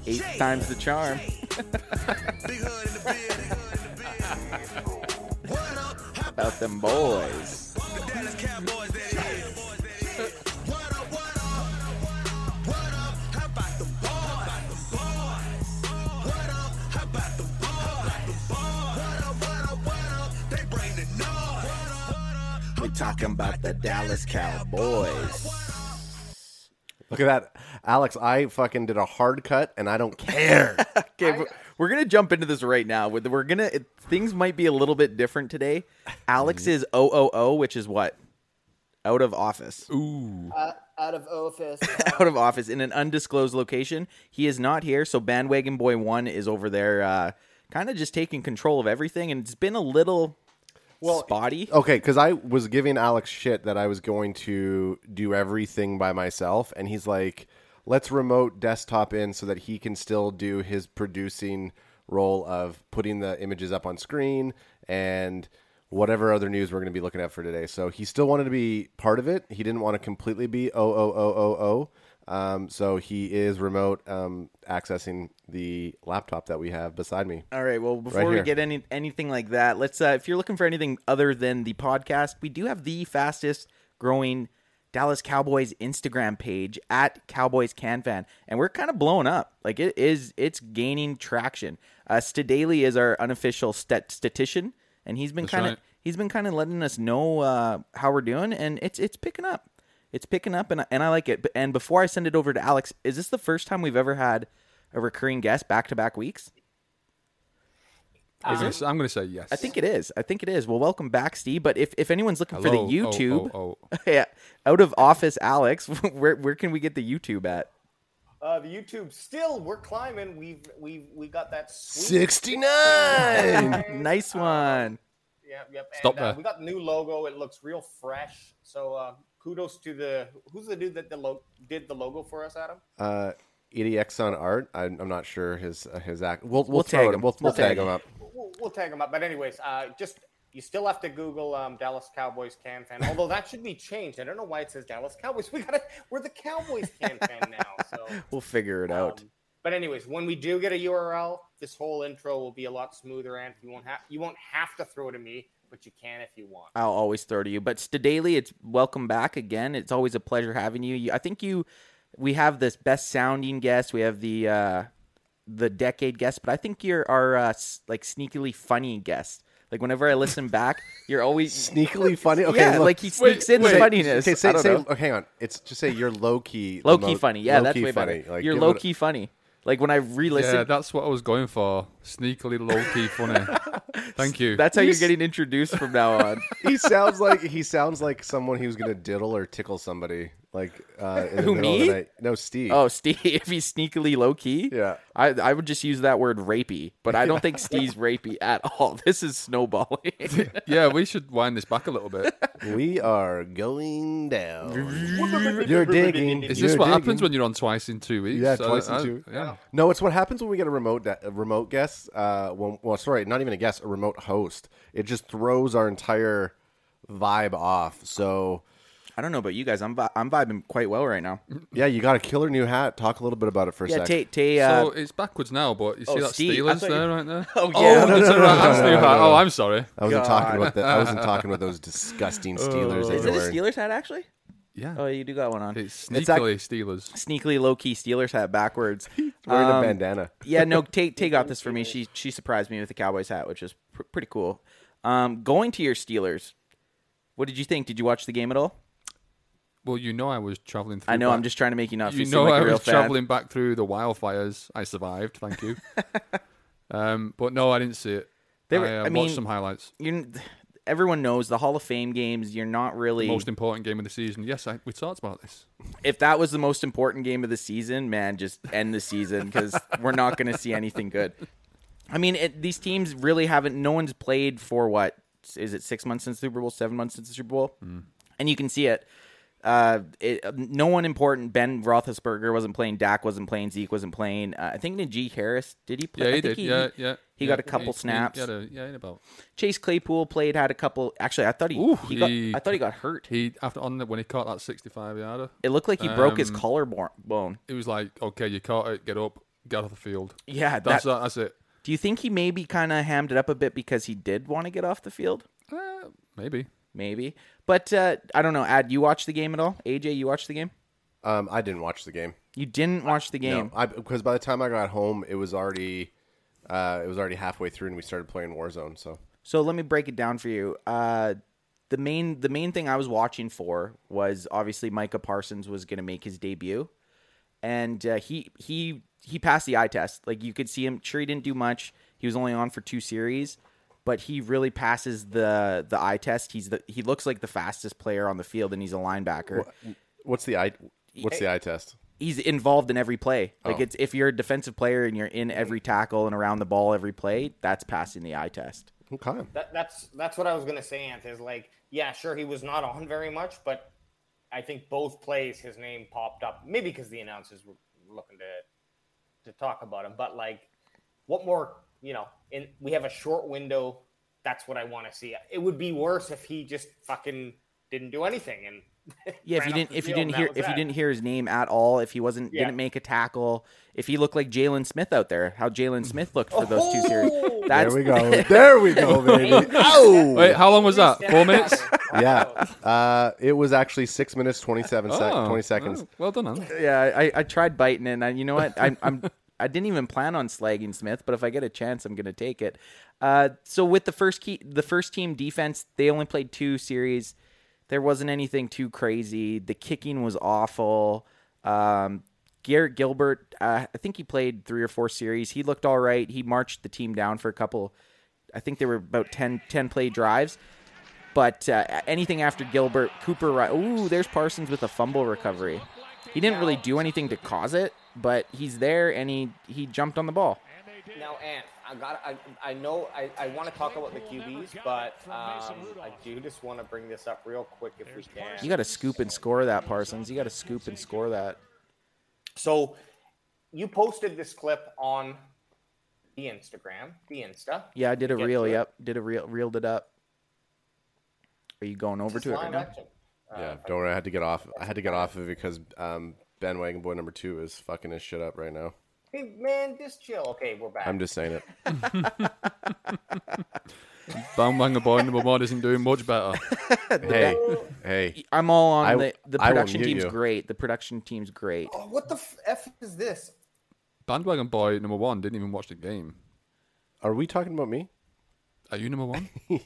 8 times the charm. About them boys. We're talking about the Dallas Cowboys. Look at that. Alex, I fucking did a hard cut, and I don't care. Okay, we're going to jump into this right now. Things might be a little bit different today. Alex is OOO, which is what? Out of office. Ooh. Out of office. Out of office in an undisclosed location. He is not here, so Bandwagon Boy 1 is over there kind of just taking control of everything, and it's been a little spotty. Okay, because I was giving Alex shit that I was going to do everything by myself, and he's like, let's remote desktop in so that he can still do his producing role of putting the images up on screen and whatever other news we're going to be looking at for today. So he still wanted to be part of it. He didn't want to completely be OOOOO. So he is remote accessing the laptop that we have beside me. All right. Well, before we get anything like that, let's. If you're looking for anything other than the podcast, we do have the fastest growing Dallas Cowboys Instagram page at Cowboys CanFan, and we're kind of blowing up. Like it's gaining traction. Stadaily is our unofficial statistician, and he's been kind of letting us know how we're doing, and it's picking up. It's picking up, and I like it. And before I send it over to Alex, is this the first time we've ever had a recurring guest back-to-back weeks? I'm going to say yes. I think it is. Well, welcome back, Steve. But if anyone's looking for the YouTube, yeah, out of office, Alex, where can we get the YouTube at? The YouTube still, we're climbing. We got that sweet 69. Nice one. Yep. Stop there. We got the new logo. It looks real fresh. So kudos to who's the dude that did the logo for us, Adam? EDX on art. I'm not sure his act. We'll tag him. We'll tag him up. We'll tag him up. But anyways, you still have to Google Dallas Cowboys CanFan. Although that should be changed. I don't know why it says Dallas Cowboys. We're the Cowboys CanFan now. So we'll figure it out. But anyways, when we do get a URL, this whole intro will be a lot smoother, and you won't have to throw it to me, but you can if you want. I'll always throw to you. But Stadaily, it's welcome back again. It's always a pleasure having you. I think we have this best sounding guest. We have the decade guest, but I think you're our like sneakily funny guest. Like whenever I listen back, you're always sneakily funny. Okay, yeah, look, like he sneaks in the funniness. Okay, say hang on. It's just say you're low key funny. Yeah, that's way funny. better. Like, you're low key funny. Like when I re-listen. Yeah, that's what I was going for. Sneakily low key funny. Thank you. That's how you're getting introduced from now on. He sounds like someone who's gonna diddle or tickle somebody. Like in the Who, middle me? of the night. No, Steve. Oh, Steve. If he's sneakily low key, yeah. I would just use that word rapey, but I don't think Steve's rapey at all. This is snowballing. Yeah, we should wind this back a little bit. We are going down. You're digging. Is this what happens when you're on twice in 2 weeks? Yeah, twice in 2. Yeah. No, it's what happens when we get a remote guest. Sorry, not even a guest, a remote host. It just throws our entire vibe off. So I don't know about you guys. I'm vibing quite well right now. yeah, you got a killer new hat. Talk a little bit about it for a sec. So it's backwards now, but you see that Steve, Steelers there, right there? Oh yeah. Oh, I'm sorry. I wasn't talking about those disgusting Steelers. Is it a Steelers hat actually? Yeah. Oh, you do got one on. It's sneakily Steelers. Sneakily low key Steelers hat backwards. Wearing a bandana. Yeah, no. Tay got this for me. She surprised me with the Cowboys hat, which is pretty cool. Going to your Steelers, what did you think? Did you watch the game at all? Well, I was traveling through. I know. I'm just trying to make you not. You seem like I a real was fan. traveling back through the wildfires. I survived. Thank you. But no, I didn't see it. I watched some highlights. Everyone knows the Hall of Fame games. You're not really the most important game of the season. Yes, we talked about this. If that was the most important game of the season, man, just end the season because we're not going to see anything good. I mean, these teams really haven't. No one's played for what is it? 6 months since the Super Bowl, 7 months since the Super Bowl, and you can see it. No one important. Ben Roethlisberger wasn't playing. Dak wasn't playing. Zeke wasn't playing. I think Najee Harris, did he play? Yeah, he did. He got a couple snaps. He had about. Chase Claypool had a couple. Actually, I thought he got hurt. When he caught that 65-yarder. It looked like he broke his collarbone. It was like, okay, you caught it, get up, get off the field. Yeah, That's it. Do you think he maybe kind of hammed it up a bit because he did want to get off the field? Maybe. But I don't know. Ad, you watched the game at all? AJ, you watched the game? I didn't watch the game. You didn't watch the game? No, because by the time I got home, it was already halfway through, and we started playing Warzone. So let me break it down for you. The main thing I was watching for was obviously Micah Parsons was going to make his debut, and he passed the eye test. Like, you could see him. Sure, he didn't do much. He was only on for 2 series, but he really passes the eye test. He looks like the fastest player on the field, and he's a linebacker. What's the eye test? He's involved in every play. Like, it's if you're a defensive player and you're in every tackle and around the ball every play, that's passing the eye test. Okay. That's what I was gonna say, Ant, is like, yeah, sure, he was not on very much, but I think both plays his name popped up. Maybe because the announcers were looking to talk about him. But like, what more, we have a short window. That's what I want to see. It would be worse if he just fucking didn't do anything and yeah, if you didn't hear his name at all, if he didn't make a tackle, if he looked like Jalen Smith out there, how Jalen Smith looked for those 2 series. There we go, baby. Oh, wait, how long was that? 4 minutes? Yeah, it was actually 6 minutes 20 seconds. Well done, man. Yeah, I tried biting, and you know what? I didn't even plan on slagging Smith, but if I get a chance, I'm going to take it. So with the first team defense, they only played 2 series. There wasn't anything too crazy. The kicking was awful. Garrett Gilbert, I think he played 3 or 4 series. He looked all right. He marched the team down for a couple. I think there were about 10 play drives. But anything after Gilbert, Cooper, there's Parsons with a fumble recovery. He didn't really do anything to cause it, but he's there and he jumped on the ball. Now, Ant, I know I want to talk about the QBs, but I do just want to bring this up real quick if we can. You got to scoop and score that, Parsons. You got to scoop and score that. So you posted this clip on the Insta. Yeah, I did a reel. Yep, reeled it up. Are you going over to it right now? Yeah, don't worry. I had to get off of it because bandwagon boy number 2 is fucking his shit up right now. Hey, man, just chill. Okay, we're back. I'm just saying it. Bandwagon boy number 1 isn't doing much better. Hey. I'm all on the production team's great. The production team's great. Oh, what the F is this? Bandwagon boy number 1 didn't even watch the game. Are we talking about me? Are you number 1? Yeah.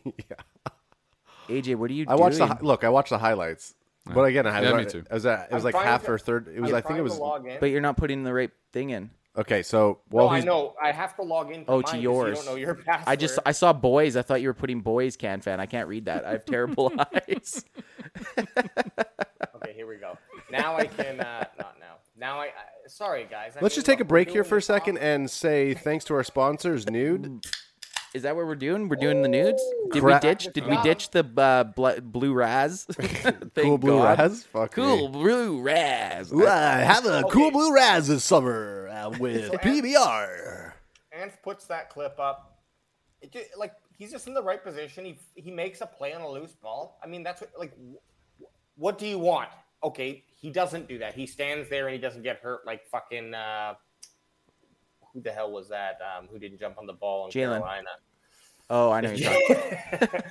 AJ, what are you doing? I watched the highlights. Yeah. But again, me too. It was like half or third. It was. I think it was. But you're not putting the right thing in. Okay, so I know. I have to log in. To yours. You don't know your password. I saw boys. I thought you were putting boys CanFan. I can't read that. I have terrible eyes. Okay, here we go. Now I can. Not now. Now sorry, guys. Let's just take a break here for a second and say thanks to our sponsors, Nude. Is that what we're doing? We're doing the nudes? Did we ditch the blue Raz? Cool blue Raz? Fuck cool me. Blue Raz. Have a cool blue Raz this summer with PBR. And puts that clip up. He's just in the right position. He makes a play on a loose ball. I mean, that's what do you want? Okay, he doesn't do that. He stands there and he doesn't get hurt like fucking who the hell was that? Who didn't jump on the ball in Jalen. Carolina? Oh, I know you're talking.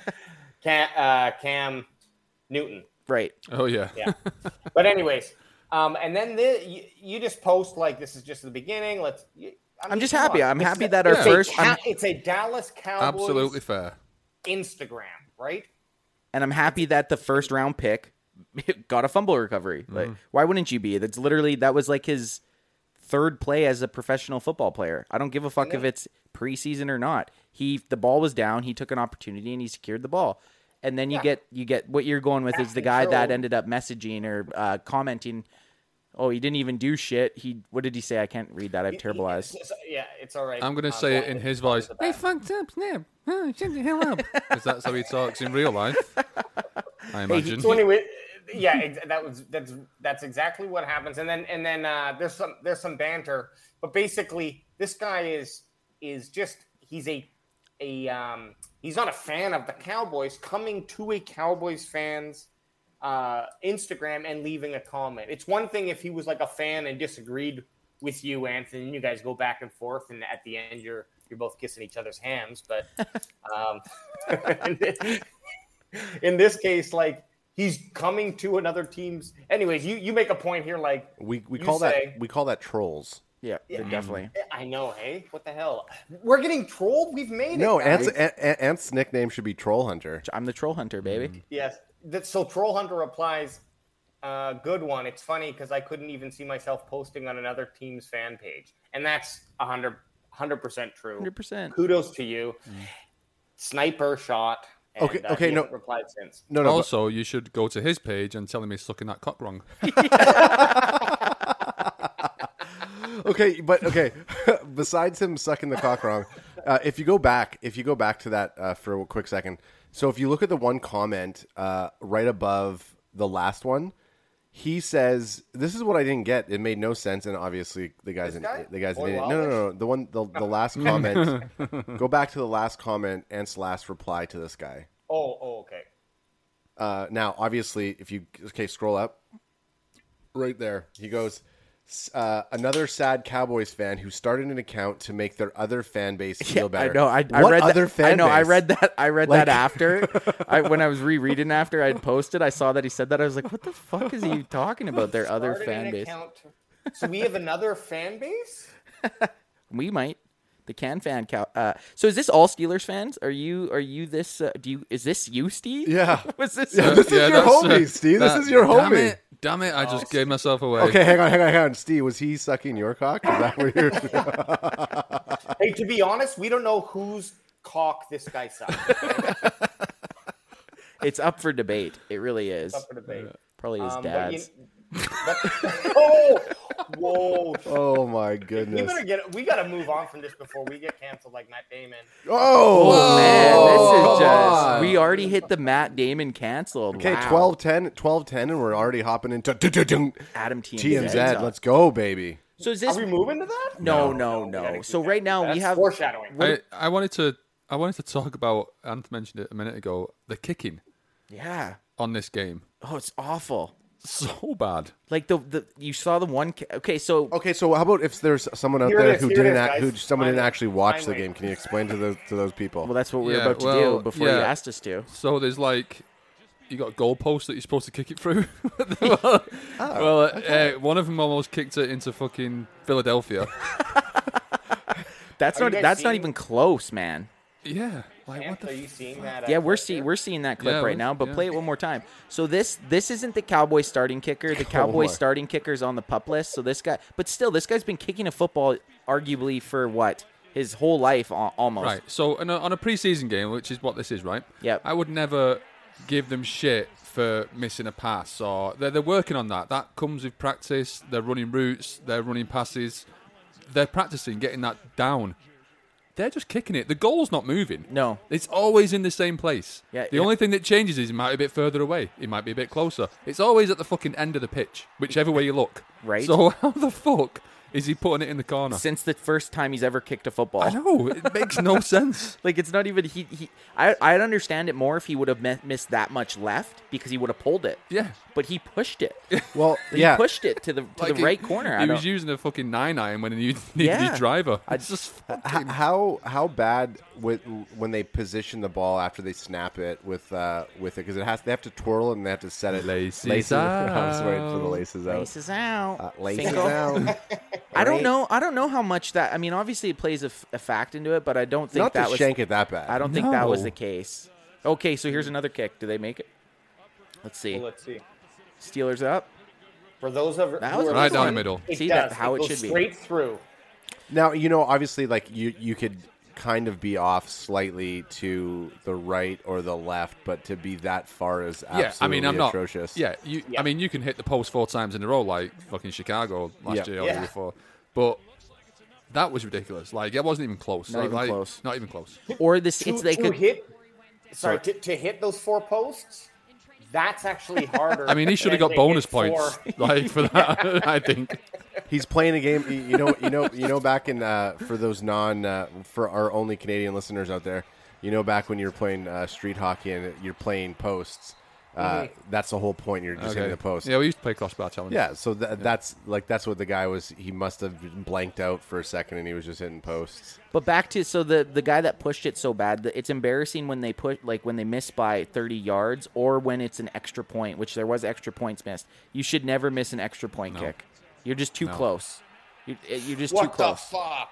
Cam Newton. Right. Oh, yeah. Yeah. But anyways, and then you just post like this is just the beginning. I'm just happy. I'm happy that our first. It's a Dallas Cowboys. Absolutely fair. Instagram, right? And I'm happy that the first round pick got a fumble recovery. Mm-hmm. Like, why wouldn't you be? That was like his third play as a professional football player. I don't give a fuck if it's preseason or not. The ball was down. He took an opportunity and he secured the ball. And then you get what you're going with is the guy that ended up messaging or commenting. Oh, he didn't even do shit. What did he say? I can't read that. I have terrible eyes. Yeah, it's all right. I'm going to say it in his voice. They fucked up, Snap. Shut the hell up. Because that's how he talks in real life. I imagine. So anyway, yeah, that's exactly what happens. And then there's some banter, but basically this guy is just he's not a fan of the Cowboys coming to a Cowboys fan's Instagram and leaving a comment. It's one thing if he was like a fan and disagreed with you, Anthony. And you guys go back and forth, and at the end, you're both kissing each other's hands. But in this case, like he's coming to another team's. Anyways, you make a point here, like we call that trolls. Yeah, definitely. I know. Hey, what the hell? We're getting trolled. We've made it. No, guys. Ant's nickname should be Troll Hunter. I'm the troll hunter, baby. Yes. So Troll Hunter replies, good one. It's funny because I couldn't even see myself posting on another team's fan page. And that's 100% true. 100%. Kudos to you. Sniper shot. And, Okay, he no. hasn't replied since. No. Also, you should go to his page and tell him he's sucking that cock wrong. Okay. Besides him sucking the cock wrong, if you go back to that for a quick second. So if you look at the one comment right above the last one, he says, "This is what I didn't get. It made no sense." And obviously, the guy's an idiot. No. The last comment. Go back to the last comment. Ant's last reply to this guy. Oh, okay. Now, obviously, if you scroll up, right there, he goes. Another sad Cowboys fan who started an account to make their other fan base feel better. I know. I read other that. fan I know. base? I read that. I read that after. When I was rereading after I'd posted, I saw that he said that. I was like, "What the fuck is he talking about? Their other Started fan an base." account. So we have another fan base? We might. The Can-Fan cow. So is this all Steelers fans? Are you this? Is this you, Steve? Yeah. Was this? Yeah, this is your that's, homie, Steve. This is your homie. Damn it! I just gave myself away. Okay, hang on. Steve, was he sucking your cock? Is that where you're... Hey, to be honest, we don't know whose cock this guy sucks. It's up for debate. It really is. Up for debate. Probably his dad's. Whoa! Oh my We goodness. we gotta move on from this before we get canceled like Matt Damon. Oh, Man, this is come just. on. We already hit the Matt Damon canceled. Okay, Wow. 12-10, and we're already hopping into Adam TMZ. Let's go, baby. So is Are this? we moving to that? No. So right now That's we have. foreshadowing. I wanted to talk about. Ant mentioned it a minute ago. The kicking Yeah. on this game, Oh, it's awful. so bad. Like the you saw the one. Okay, so How about if there's someone out Here it there is, who here it didn't is, act, guys. who someone didn't Finally. actually watch the Finally. game? Can you explain to those people? well, that's what we were Yeah, about to well, do before you yeah. asked us to. So there's like, you got goalposts that you're supposed to kick it through. One of them almost kicked it into fucking Philadelphia. That's Are you not. guys That's not seeing- even close, man. Yeah, like Ant, what the are you seeing that? Yeah, we're clip here? we're seeing that clip Yeah, right now, but yeah. play it one more time. So this isn't the Cowboys starting kicker. The Cowboys my. starting kicker's on the pup list. So this guy, but still, this guy's been kicking a football arguably for what his whole life almost. Right. So on a preseason game, which is what this is, right? Yep. I would never give them shit for missing a pass, or they're working on that. That comes with practice. They're running routes. They're running passes. They're practicing getting that down. They're just kicking it. The goal's not moving. No. It's always in the same place. Yeah, the yeah. only thing that changes is it might be a bit further away. It might be a bit closer. It's always at the fucking end of the pitch, whichever way you look. Right. So how the fuck is he putting it in the corner? Since the first time he's ever kicked a football. I know. It makes no sense. Like, it's not even I'd understand it more if he would have missed that much left because he would have pulled it. Yeah. But he pushed it. Well, He yeah. pushed it to the right corner. He was using a fucking 9-iron when he needed his driver. It's just fucking... How bad when they position the ball after they snap it with it because they have to twirl it and they have to set it Laces I was waiting for the out. laces out. Laces out. Laces Finkel. out. I don't know how much that. I mean, obviously it plays a fact into it, but I don't think Not that to was. shank it that bad. I don't think that was No. the case. Okay, so here's another kick. Do they make it? Let's see. Well, let's see. Steelers up. For those of That who was are right down the listening, middle. It See, does. that's how it goes should be. Straight through. Now, obviously, like you could kind of be off slightly to the right or the left, but to be that far is absolutely Yeah, I mean, I'm not. atrocious. Yeah, Yeah. I mean, you can hit the post 4 times in a row like fucking Chicago last Yeah. year or the Yeah. year before. But that was ridiculous. Like, it wasn't even close. Not even Like, close. Not even close. Or this. To, It's they to could. hit. Sorry, to hit those 4 posts. That's actually harder. I mean, he should have than got to bonus hit points 4. like for that. I think. He's playing a game. Back in for those for our only Canadian listeners out there, back when you were playing street hockey and you're playing posts, That's the whole point. You're just hitting the post. Yeah, we used to play crossbar challenge. Yeah, so that's what the guy was. He must have been blanked out for a second, and he was just hitting posts. But back to the guy that pushed it so bad, it's embarrassing when they when they miss by 30 yards or when it's an extra point, which there was extra points missed. You should never miss an extra point kick. You're just too close. You're just too close. What the fuck?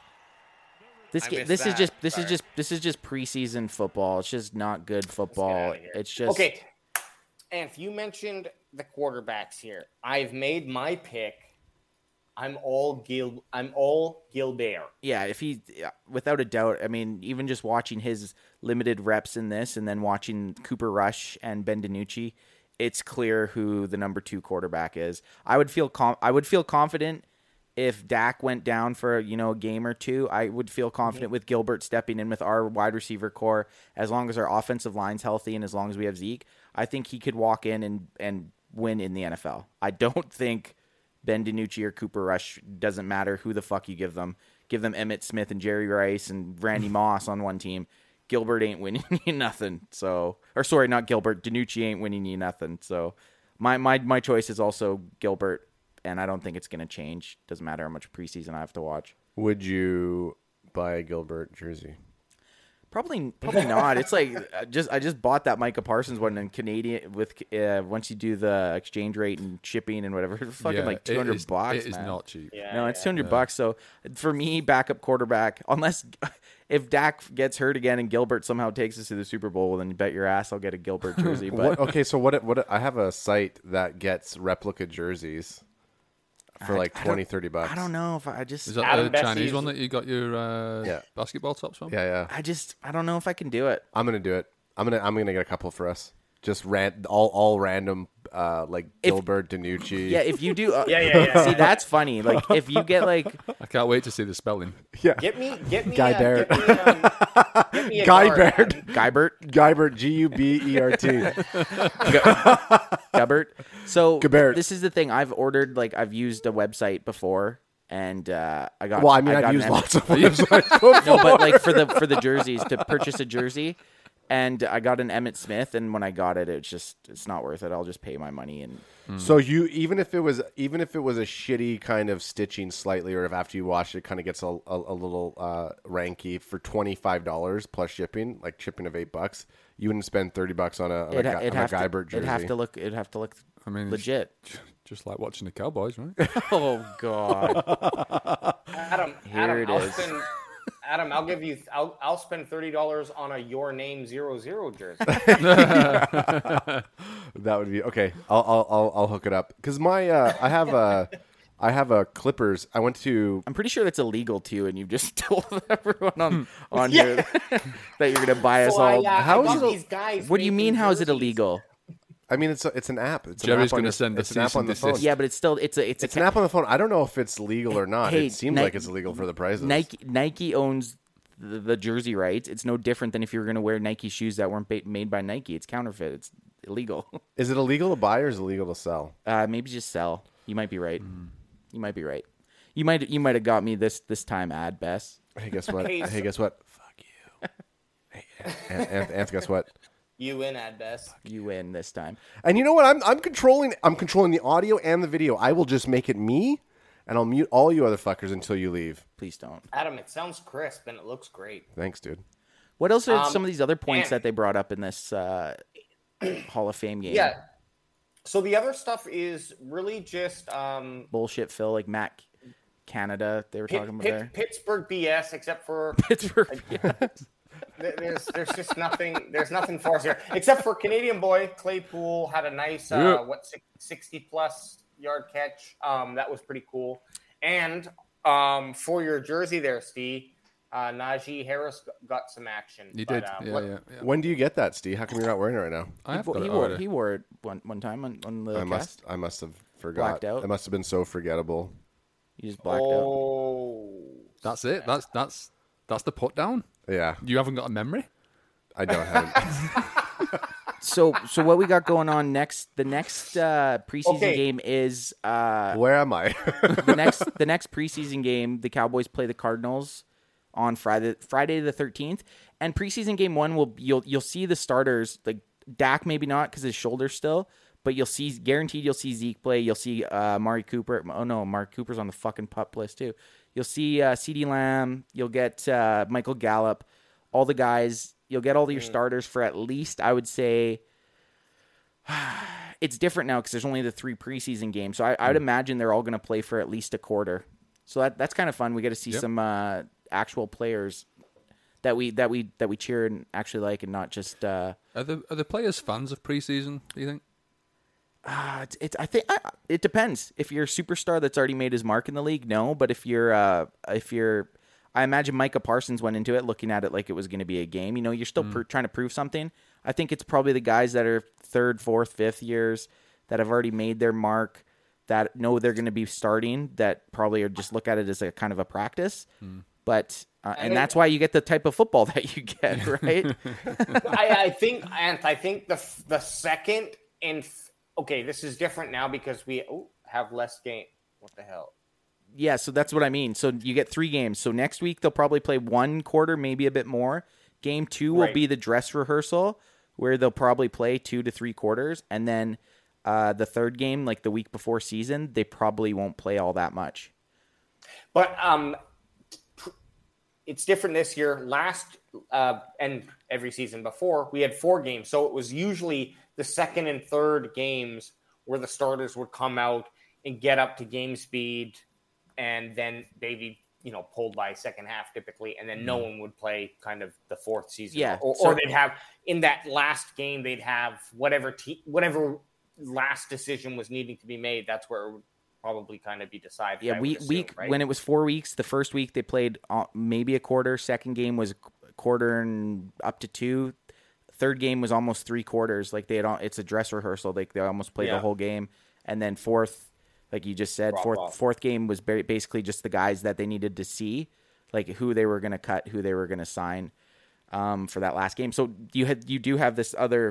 This is just preseason football. It's just not good football. It's just okay. And if you mentioned the quarterbacks here, I've made my pick. I'm all Gilbert. Yeah, if he, without a doubt, I mean, even just watching his limited reps in this and then watching Cooper Rush and Ben DiNucci, it's clear who the number 2 quarterback is. I would feel confident if Dak went down for, a game or two. I would feel confident with Gilbert stepping in with our wide receiver core, as long as our offensive line's healthy and as long as we have Zeke. I think he could walk in and win in the NFL. I don't think Ben DiNucci or Cooper Rush, doesn't matter who the fuck you give them. Give them Emmitt Smith and Jerry Rice and Randy Moss on one team. Gilbert ain't winning you nothing. Not Gilbert. DiNucci ain't winning you nothing. So my choice is also Gilbert, and I don't think it's going to change. Doesn't matter how much preseason I have to watch. Would you buy a Gilbert jersey? Probably not. It's like I just bought that Micah Parsons one in Canadian with once you do the exchange rate and shipping and whatever, it's fucking like $200. It is not cheap. It's $200. So for me, backup quarterback, unless if Dak gets hurt again and Gilbert somehow takes us to the Super Bowl, then you bet your ass I'll get a Gilbert jersey. But what I have a site that gets replica jerseys for like $20-$30. I don't know if I just... Is that Adam the Chinese Bessie's- one that you got your basketball tops from? Yeah. I don't know if I can do it. I'm gonna do it. I'm gonna get a couple for us. Just all random like Gilbert, DiNucci. Yeah, if you do... Yeah. See, that's funny. Like, if you get like... I can't wait to see the spelling. Yeah. Get me Guy Barrett. Get me a Guy guard. Barrett. Guybert. Guybert, G-U-B-E-R-T. Guybert. So Guybert. this is the thing. I've used a website before, and I got... Well, I mean, got I've an used M- lots of websites before. No, but like for the jerseys, to purchase a jersey, and I got an Emmitt Smith, and when I got it, it's not worth it. I'll just pay my money and... So even if it was a shitty kind of stitching slightly, or if after you wash it kind of gets a little ranky, for $25 plus shipping, like shipping of $8, you wouldn't spend $30 on a Guybert jersey. It'd have to look I mean, legit. Just like watching the Cowboys, right? Oh God. Adam, Here it is. I'll give you. I'll spend $30 on a Your Name 0-0 jersey. That would be okay. I'll hook it up because my I have a Clippers. I went to. I'm pretty sure that's illegal too, and you've just told everyone on here that you're gonna buy us all. How is it? These guys What do you mean? making How is it jerseys. illegal? I mean, it's an app. It's Jerry's going gonna to send a It's an app cease on and the phone. desist. Yeah, but it's still it's It's an app on the phone. I don't know if it's legal or not. Hey, It seems like it's illegal for the prices. Nike owns the jersey rights. It's no different than if you were going to wear Nike shoes that weren't made by Nike. It's counterfeit. It's illegal. Is it illegal to buy or is it illegal to sell? Maybe just sell. You might be right. You might be right. You might have got me this time, ad Bess. Hey, guess what? Okay, Hey, guess what? Fuck you. Hey, Anth, guess what? You win at best. You win this time. And you know what? I'm controlling the audio and the video. I will just make it me, and I'll mute all you other fuckers until you leave. Please don't. Adam, it sounds crisp and it looks great. Thanks, dude. What else are some of these other points and- that they brought up in this Hall of Fame game? Yeah. So the other stuff is really just Bullshit, Phil. Like Matt Canada, they were talking about there. Pittsburgh BS, except for Pittsburgh. there's just nothing. There's nothing for us here except for Canadian boy Claypool had a nice 60+ yard catch. That was pretty cool. And for your jersey there, Steve, Najee Harris got some action. You But, did. Yeah. When do you get that, Steve? How come you're not wearing it right now? I have got He it wore already. he wore it one time on the cast. I must have forgot. Blacked out. I must have been so forgettable. You just blacked out. Oh, That's it. That's the put down. Yeah, You haven't got a memory. I don't have. So what we got going on next? The next preseason Okay. game is Where am I? the next preseason game. The Cowboys play the Cardinals on Friday the 13th, and preseason game one you'll see the starters like Dak maybe not because his shoulder still, but you'll see Zeke play. You'll see Amari Cooper. Oh no, Amari Cooper's on the fucking pup list too. You'll see CeeDee Lamb. You'll get Michael Gallup. All the guys. You'll get all your starters for at least, I would say, it's different now because there's only the 3 preseason games. So I would imagine they're all going to play for at least a quarter. So that's kind of fun. We get to see some actual players that we cheer and actually like, and not just. Are the players fans of preseason? Do you think? I think it depends. If you're a superstar that's already made his mark in the league, no. But if you're, I imagine Micah Parsons went into it looking at it like it was going to be a game. You know, you're still trying to prove something. I think it's probably the guys that are 3rd, 4th, 5th years that have already made their mark, that know they're going to be starting, that probably are just look at it as a kind of a practice. But and that's why you get the type of football that you get, right? I think the second and okay, this is different now because we have less game. What the hell? Yeah, so that's what I mean. So you get 3 games. So next week they'll probably play 1 quarter, maybe a bit more. Game 2 will be the dress rehearsal, where they'll probably play 2 to 3 quarters, and then the 3rd game, like the week before season, they probably won't play all that much. But it's different this year. Last and every season before, we had 4 games, so it was usually the 2nd and 3rd games where the starters would come out and get up to game speed, and then they'd be pulled by second half typically, and then no one would play kind of the 4th season. Yeah, or they'd have in that last game they'd have whatever last decision was needing to be made. That's where it would probably kind of be decided. Yeah, when it was 4 weeks, the first week they played maybe a quarter. Second game was a quarter and up to 2. Third game was almost 3 quarters. Like it's a dress rehearsal. Like they almost played the whole game, and then fourth, like you just said, fourth game was basically just the guys that they needed to see, like who they were going to cut, who they were going to sign for that last game. So you do have this other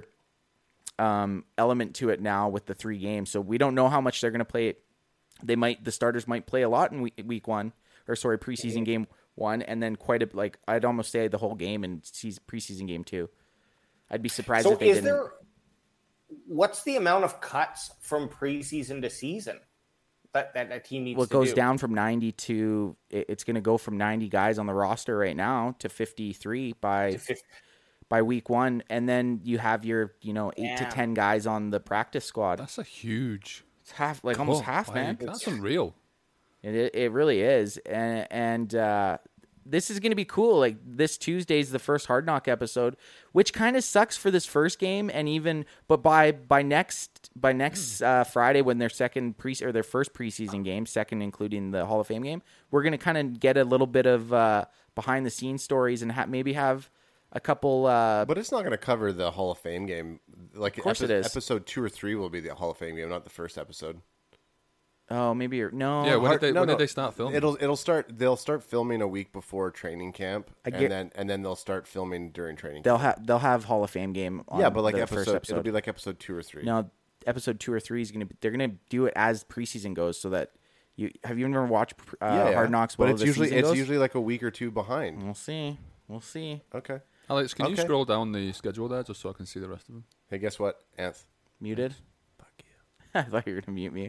element to it now with the 3 games. So we don't know how much they're going to play. The starters might play a lot in week 1, preseason game 1, and then I'd almost say the whole game in preseason game 2. I'd be surprised if they didn't. What's the amount of cuts from preseason to season that a team needs to do? Well, it goes down from 90 to – it's going to go from 90 guys on the roster right now to 53 by week 1. And then you have your, 8 to 10 guys on the practice squad. That's a huge – it's half, almost half, man. That's unreal. It really is. And this is going to be cool. Like this Tuesday is the first Hard Knock episode, which kind of sucks for this first game, but by next Friday when their first preseason game, second including the Hall of Fame game, we're going to kind of get a little bit of behind the scenes stories and maybe have a couple. But it's not going to cover the Hall of Fame game. Like, of course it is. Episode 2 or 3 will be the Hall of Fame game, not the first episode. Oh, maybe no. Yeah, when did they start filming? They'll start filming a week before training camp, and then they'll start filming during training camp. They'll have Hall of Fame game on first episode. It'll be like episode 2 or 3. No, episode 2 or 3 is they're gonna do it as preseason goes, so that have you ever watched Hard Knocks? But it's usually like a week or 2 behind. We'll see. Okay. Alex, can you scroll down the schedule there just so I can see the rest of them? Hey, guess what, Anth? Muted. Fuck you. I thought you were gonna mute me.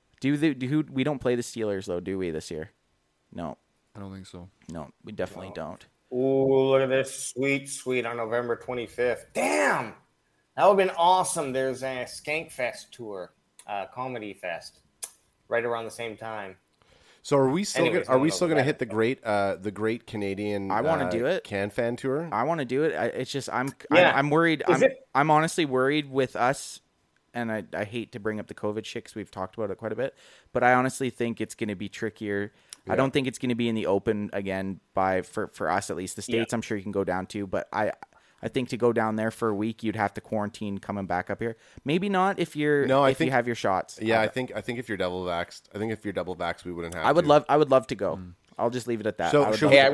We don't play the Steelers though, do we, this year? No. I don't think so. No, we definitely don't. Ooh, look at this. Sweet on November 25th. Damn! That would have been awesome. There's a Skankfest tour, Comedy Fest, right around the same time. So are we still going to hit the great Canadian I want to do it. CanFan tour? I want to do it. It's just I'm worried. I'm honestly worried with us. And I hate to bring up the COVID shit because we've talked about it quite a bit, but I honestly think it's going to be trickier. Yeah. I don't think it's going to be in the open again for us at least. The States, I'm sure you can go down to, but I think to go down there for a week, you'd have to quarantine coming back up here. Maybe not if you have your shots. Yeah, I think if you're double vaxxed, we wouldn't have. I would love to go. I'll just leave it at that. So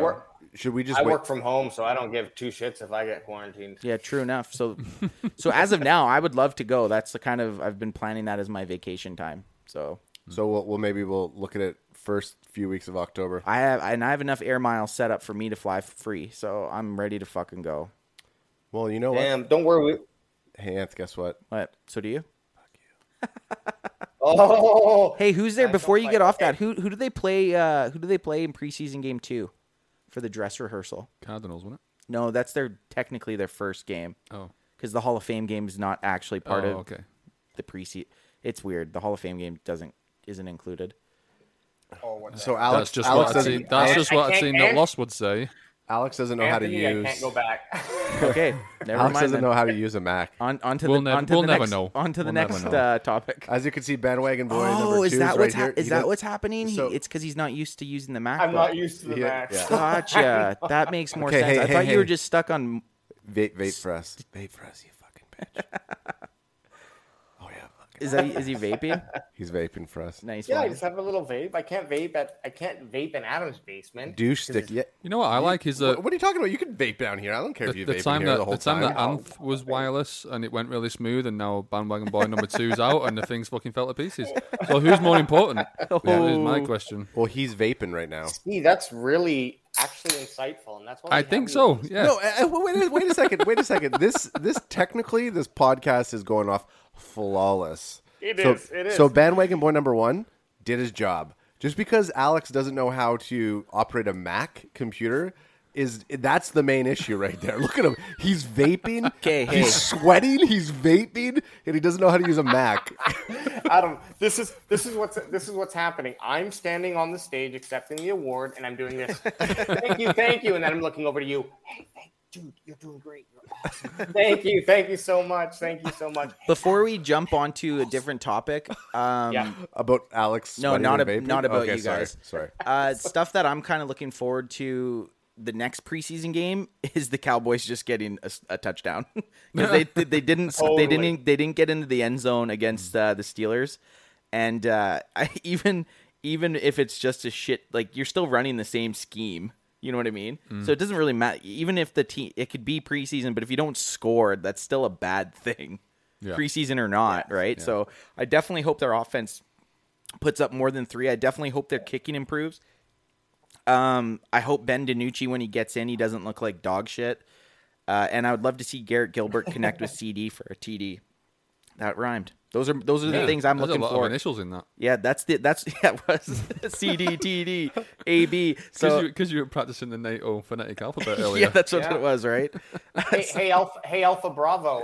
I work from home, so I don't give 2 shits if I get quarantined. Yeah, true enough. So as of now, I would love to go. That's the kind of I've been planning that as my vacation time. So we'll look at it first few weeks of October. I have enough air miles set up for me to fly free, so I'm ready to fucking go. Well, you know what? Damn, don't worry. Hey, Anth, guess what? What? So do you? Oh, Hey, who's there Nice before you fight. get off Okay. that? Who do they play? Who do they play in preseason game 2 for the dress rehearsal? Cardinals, wasn't No, that's technically their first game it? Oh. because the Hall of Fame game is not actually part of Okay. the preseason. It's weird. The Hall of Fame game isn't included. Oh, what the So heck? Alex, That's just Alex what I'd doesn't, seen. That's just what I'd I seen can't- that Lost would say. Alex doesn't know how to Anthony, use. I can't go back. Okay, never Alex mind. doesn't Then. know how to use a Mac. On to We'll the never- on to we'll the never next know. on to the We'll never next know. topic. As you can see, bandwagon boy Oh, number is 2 that right what's here. is that what's happening? So- It's because he's not used to using the MacBook. I'm not used to the Yeah, Mac. yeah. Gotcha. That makes more Okay, sense. hey, I hey, thought you were hey. just stuck on. Vape for us. Vape for us, you fucking bitch. Oh yeah, fucking. Is he vaping? He's vaping for us. Nice Yeah, I one. just have a little vape. I can't vape in Adam's basement. Douche stick. Yeah. You know what I like is that What are you talking about? You can vape down here. I don't care if you the vape in time here that the whole the time that time. Anth was wireless and it went really smooth, and now bandwagon boy number 2's out and the thing's fucking fell to pieces. So who's more important? That is my question. Well, he's vaping right now. See, that's really actually insightful, and that's what I think so. Yeah. No, wait a second. Wait a second. This technically, this podcast is going off flawless. It So- is. It is. So bandwagon boy number 1 did his job. Just because Alex doesn't know how to operate a Mac computer that's the main issue right there. Look at him. He's vaping. Okay, hey. He's sweating. He's vaping, and he doesn't know how to use a Mac. Adam, this is what's happening. I'm standing on the stage accepting the award, and I'm doing this. Thank you, and then I'm looking over to you. Hey, dude, you're doing great. You're awesome. Thank you so much. Before we jump onto a different topic, Yeah. About Alex. No, sweating not and a- vaping? not about Okay, you guys. Sorry. stuff that I'm kind of looking forward to the next preseason game is the Cowboys just getting a touchdown because they didn't Totally. they didn't get into the end zone against the Steelers, and even if it's just a shit, like, you're still running the same scheme. You know what I mean? So it doesn't really matter. Even if the team, it could be preseason, but if you don't score, that's still a bad thing, Yeah. preseason or not, right? Yeah. So I definitely hope their offense puts up more than 3. I definitely hope their kicking improves. I hope Ben DiNucci, when he gets in, he doesn't look like dog shit. And I would love to see Garrett Gilbert connect with CD for a TD. That rhymed. Those are the things I'm There's looking a lot for. of initials in that. Yeah, it was CD, TD, AB. So Because you were practicing the NATO phonetic alphabet earlier. yeah, that's what Yeah. it was, right? Hey, Alpha Bravo.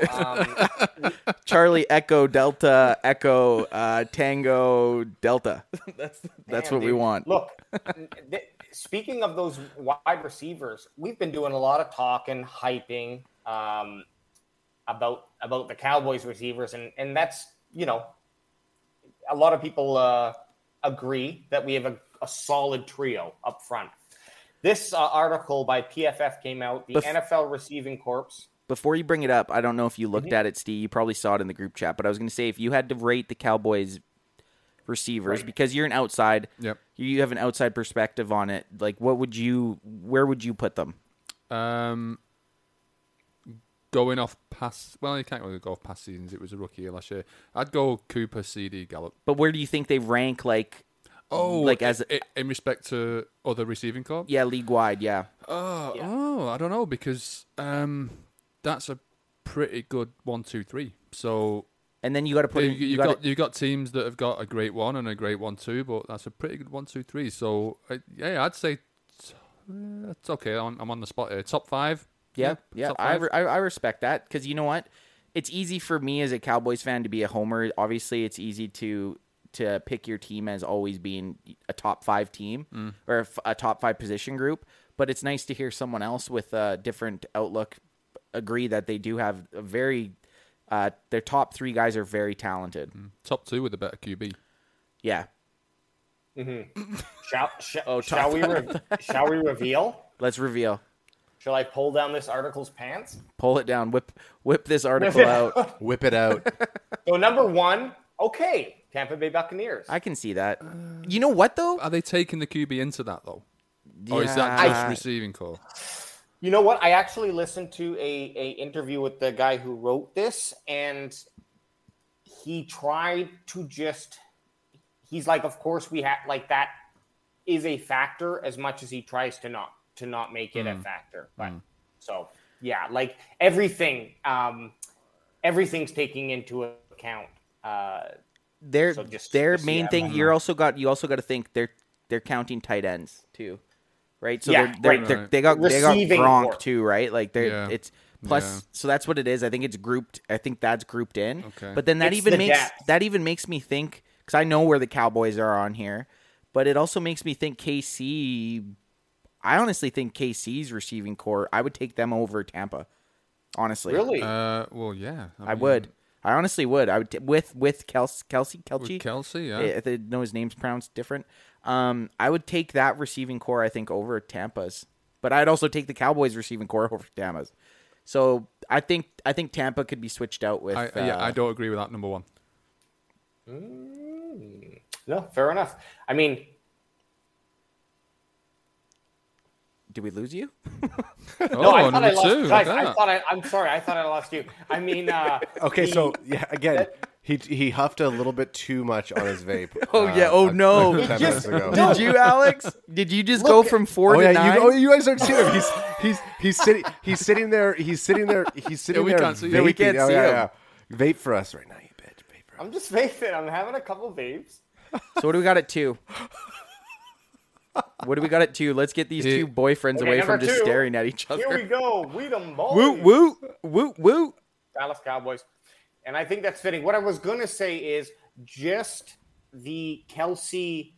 Charlie Echo Delta Echo Tango Delta. That's Man, what we dude. want. Look, speaking of those wide receivers, we've been doing a lot of talking, hyping about the Cowboys receivers, and that's, a lot of people agree that we have a solid trio up front. This article by PFF came out, the NFL Receiving Corps. Before you bring it up, I don't know if you looked at it, Steve. You probably saw it in the group chat, but I was going to say, if you had to rate the Cowboys receivers, Right. because you're an outside, Yep. you have an outside perspective on it. Like, where would you put them? Going off past, well, you can't really go off past seasons. It was a rookie year last year. I'd go Cooper, CD, Gallup. But where do you think they rank? Like, like as in respect to other receiving corps? yeah, league wide, yeah. Oh, I don't know, because that's a pretty good 1, 2, 3. So And then you got to put in, you got teams that have got a great 1 and a great 1, 2, but that's a pretty good 1, 2, 3. So yeah, I'd say it's okay. I'm on the spot here. Top 5. Yeah. top I 5. I respect that, because you know what? It's easy for me as a Cowboys fan to be a homer. Obviously, it's easy to pick your team as always being a top 5 team or a top 5 position group. But it's nice to hear someone else with a different outlook agree that they do have a very their top 3 guys are very talented. Top 2 with a better QB. Yeah. Shall we reveal? Let's reveal. Shall I pull down this article's pants? Pull it down. Whip this article out. Whip it out. So number 1, okay, Tampa Bay Buccaneers. I can see that. You know what though? Are they taking the QB into that though? Or is that Yeah. just receiving core? You know what? I actually listened to a interview with the guy who wrote this, and he tried to he's like, of course we have, like, that is a factor as much as he tries to not make it a factor. But so yeah, like everything. everything's taking into account. Their So just main yeah, thing. You also got to think they're counting tight ends too, right? So Yeah, they're, right. they're, they got Receiving Gronk core. too, right? Like they're Yeah. it's plus. Yeah. So that's what it is. I think it's grouped. I think that's grouped in. Okay. But then that It's the depth. even makes me think, because I know where the Cowboys are on here, but it also makes me think KC. I honestly think KC's receiving core. I would take them over Tampa. Honestly, Really? Well, yeah. I would. I honestly would. I would with Kelsey. With Kelsey, yeah. I know his name's pronounced different. I would take that receiving core, I think, over Tampa's. But I'd also take the Cowboys receiving core over Tampa's. So I think Tampa could be switched out with. I don't agree with that, number one. No, fair enough. I mean, Did we lose you? no, I thought number I lost. two. Guys, like that. I'm sorry. I thought I lost you. I mean, Okay, the- so yeah, again, he huffed a little bit too much on his vape. Oh, yeah. Oh, no. 10 Just- minutes ago. No. Did you, Alex? Did you just go from 4 Oh to yeah, 9? you guys aren't seeing him. He's sitting there. Yeah, we can't see him. Yeah, we vaping. can't Oh, see yeah, him. yeah. Vape for us right now, you bitch. Vape for us. I'm just vaping. I'm having a couple vapes. So what do we got at 2? What do we got at 2? Let's get these two boyfriends Okay, away from number just 2. staring at each other. Here we go. We them boys. Woo, woo, woo, woo. Dallas Cowboys. And I think that's fitting. What I was going to say is just the Kelsey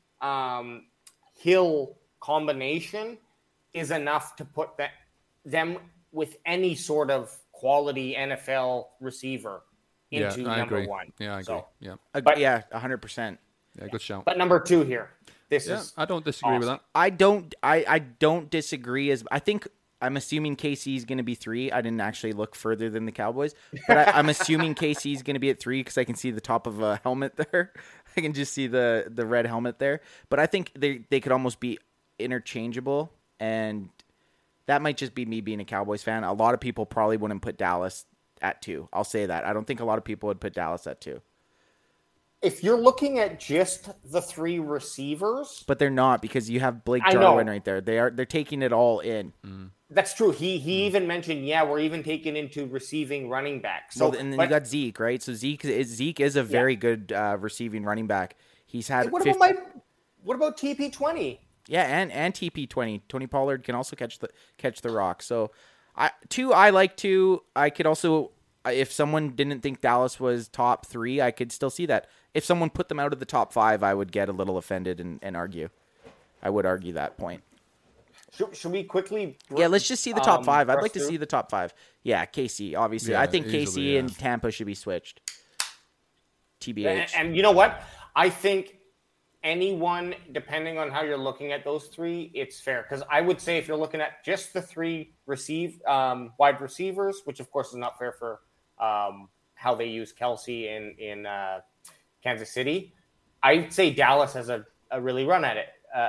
Hill combination is enough to put them with any sort of quality NFL receiver into I number agree. one. Yeah, I agree. So, Yeah, But- Yeah, 100%. yeah, good shout. but number 2 here. This Yeah, is I don't disagree with awesome. that. I don't disagree. I think I'm assuming KC is going to be 3. I didn't actually look further than the Cowboys, but I'm assuming KC is going to be at 3 because I can see the top of a helmet there. I can just see the red helmet there. But I think they could almost be interchangeable, and that might just be me being a Cowboys fan. A lot of people probably wouldn't put Dallas at 2. I'll say that. I don't think a lot of people would put Dallas at 2. If you're looking at just the 3 receivers, But they're not, because you have Blake I know. Jarwin right there. They're taking it all in. that's true. He even mentioned, we're even taking into receiving running back. So, So and then but you got Zeke, right? So Zeke is a very good receiving running back. He's had what 50 about TP20? yeah, and TP20. Tony Pollard can also catch the rock. So I like 2. I could also, if someone didn't think Dallas was top 3, I could still see that. If someone put them out of the top 5, I would get a little offended and argue. I would argue that point. Should we quickly? Yeah, let's just see the top 5. I'd brush like to through? see the top 5. Yeah, KC, obviously. Yeah, I think easily, KC yeah. and Tampa should be switched. TBH. And you know what? I think anyone, depending on how you're looking at those 3, it's fair. Because I would say if you're looking at just the 3 wide receivers, which of course is not fair for how they use Kelsey in Kansas City, I'd say Dallas has a really run at it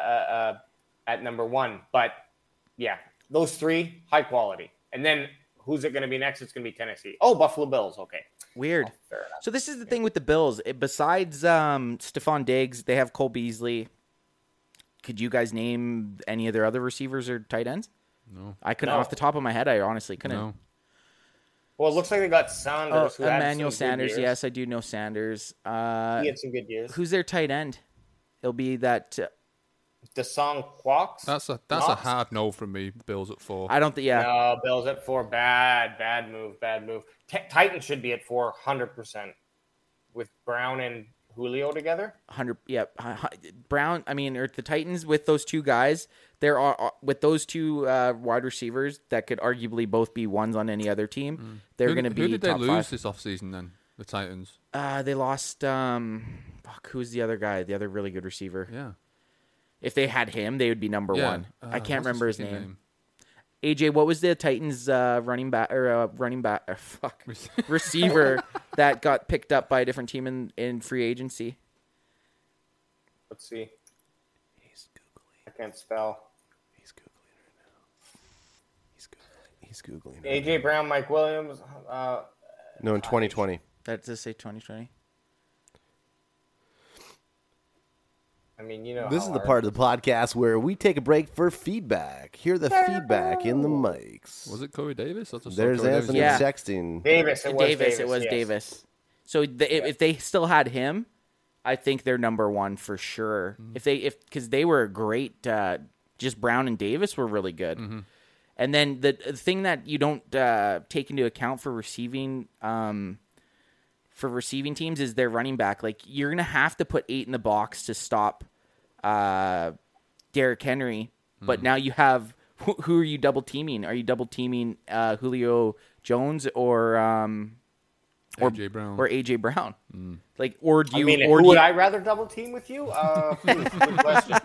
at number 1. But yeah, those 3, high quality. And then who's it going to be next? It's going to be Tennessee. Oh, Buffalo Bills. Okay. Weird. Fair enough. So this is the thing with the Bills. Besides Stephon Diggs, they have Cole Beasley. Could you guys name any of their other receivers or tight ends? No. I couldn't No. off the top of my head. I honestly couldn't. No. Well, it looks like they got Sanders. who had Emmanuel some good Sanders. years. Yes, I do know Sanders. He had some good years. Who's their tight end? It'll be that. Deshaun Quox. That's a Knox? hard no from me. Bills at 4. I don't think. Yeah, No, Bills at 4. Bad move. Titans should be at 4, 100%. With Brown and Julio together. 100. Yeah, Brown. I mean, or the Titans with those 2 guys. There are with those 2 wide receivers that could arguably both be ones on any other team. They're going to be Who did they top lose 5. this offseason then? The Titans. They lost. Who's the other guy? The other really good receiver. Yeah. If they had him, they would be number 1. I can't what's remember his freaking name. AJ, what was the Titans running back receiver that got picked up by a different team in free agency? Let's see. He's googling. I can't spell. He's googling right now. He's googling. Right AJ Brown, Mike Williams. now. No, in 2020. That does say 2020. I mean, you know, This how is the hard part of the podcast where we take a break for feedback. Hear the feedback in the mics. Was it Corey Davis? I just saw There's Corey Anthony Yeah. Sexton. Davis. It was Davis. It was yes. Davis. So if they still had him, I think they're number one for sure. Because they were great. Just Brown and Davis were really good. And then the thing that you don't take into account for receiving teams is their running back. Like, you're gonna have to put 8 in the box to stop Derrick Henry. But now you have who are you double teaming? Are you double teaming Julio Jones or AJ Brown. or AJ Brown? Like, or do you? I mean, or who do would you, I rather double team with you? Good question.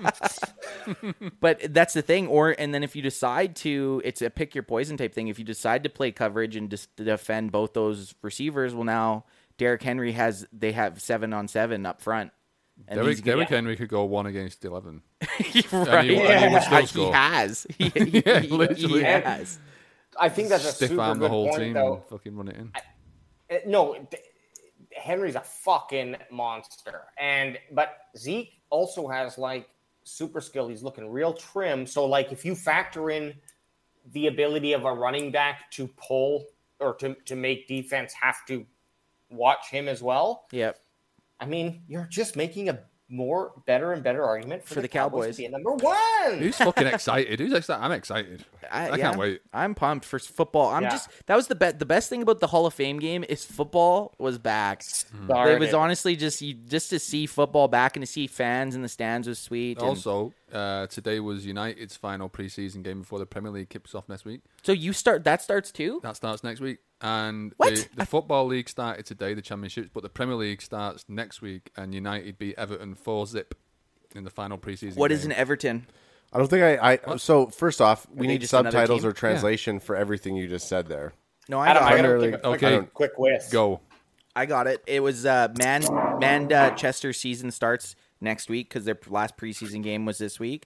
But that's the thing. And then if you decide to, it's a pick your poison type thing. If you decide to play coverage and just defend both those receivers, well, now Derrick Henry they have 7-on-7 up front. And Derrick Henry could go 1 against 11. right? And he would still He score. has. He literally. has. I think that's a Stiff super arm good the whole point, team though. and fucking run it in. No, Henry's a fucking monster, but Zeke also has like super skill. He's looking real trim. So like, if you factor in the ability of a running back to pull or to make defense have to watch him as well, Yep. I mean, you're just making a better and better argument for the Cowboys to be a number one. Who's fucking excited? Who's excited? I'm excited. I can't wait. I'm pumped for football. That was the best thing about the Hall of Fame game is football was back. It was honestly just to see football back and to see fans in the stands was sweet. Also, today was United's final preseason game before the Premier League kicks off next week. So that starts too? That starts next week. And What? the Football League started today, the Championships, but the Premier League starts next week, and United beat Everton 4-0 in the final preseason What game. is an Everton? I don't think So first off, we they need just another subtitles team? or translation for everything you just said there. No, I Adam, got I it. gotta Primarily- take a Okay. quick whiz. Go. I got it. It was Manchester season starts next week because their last preseason game was this week.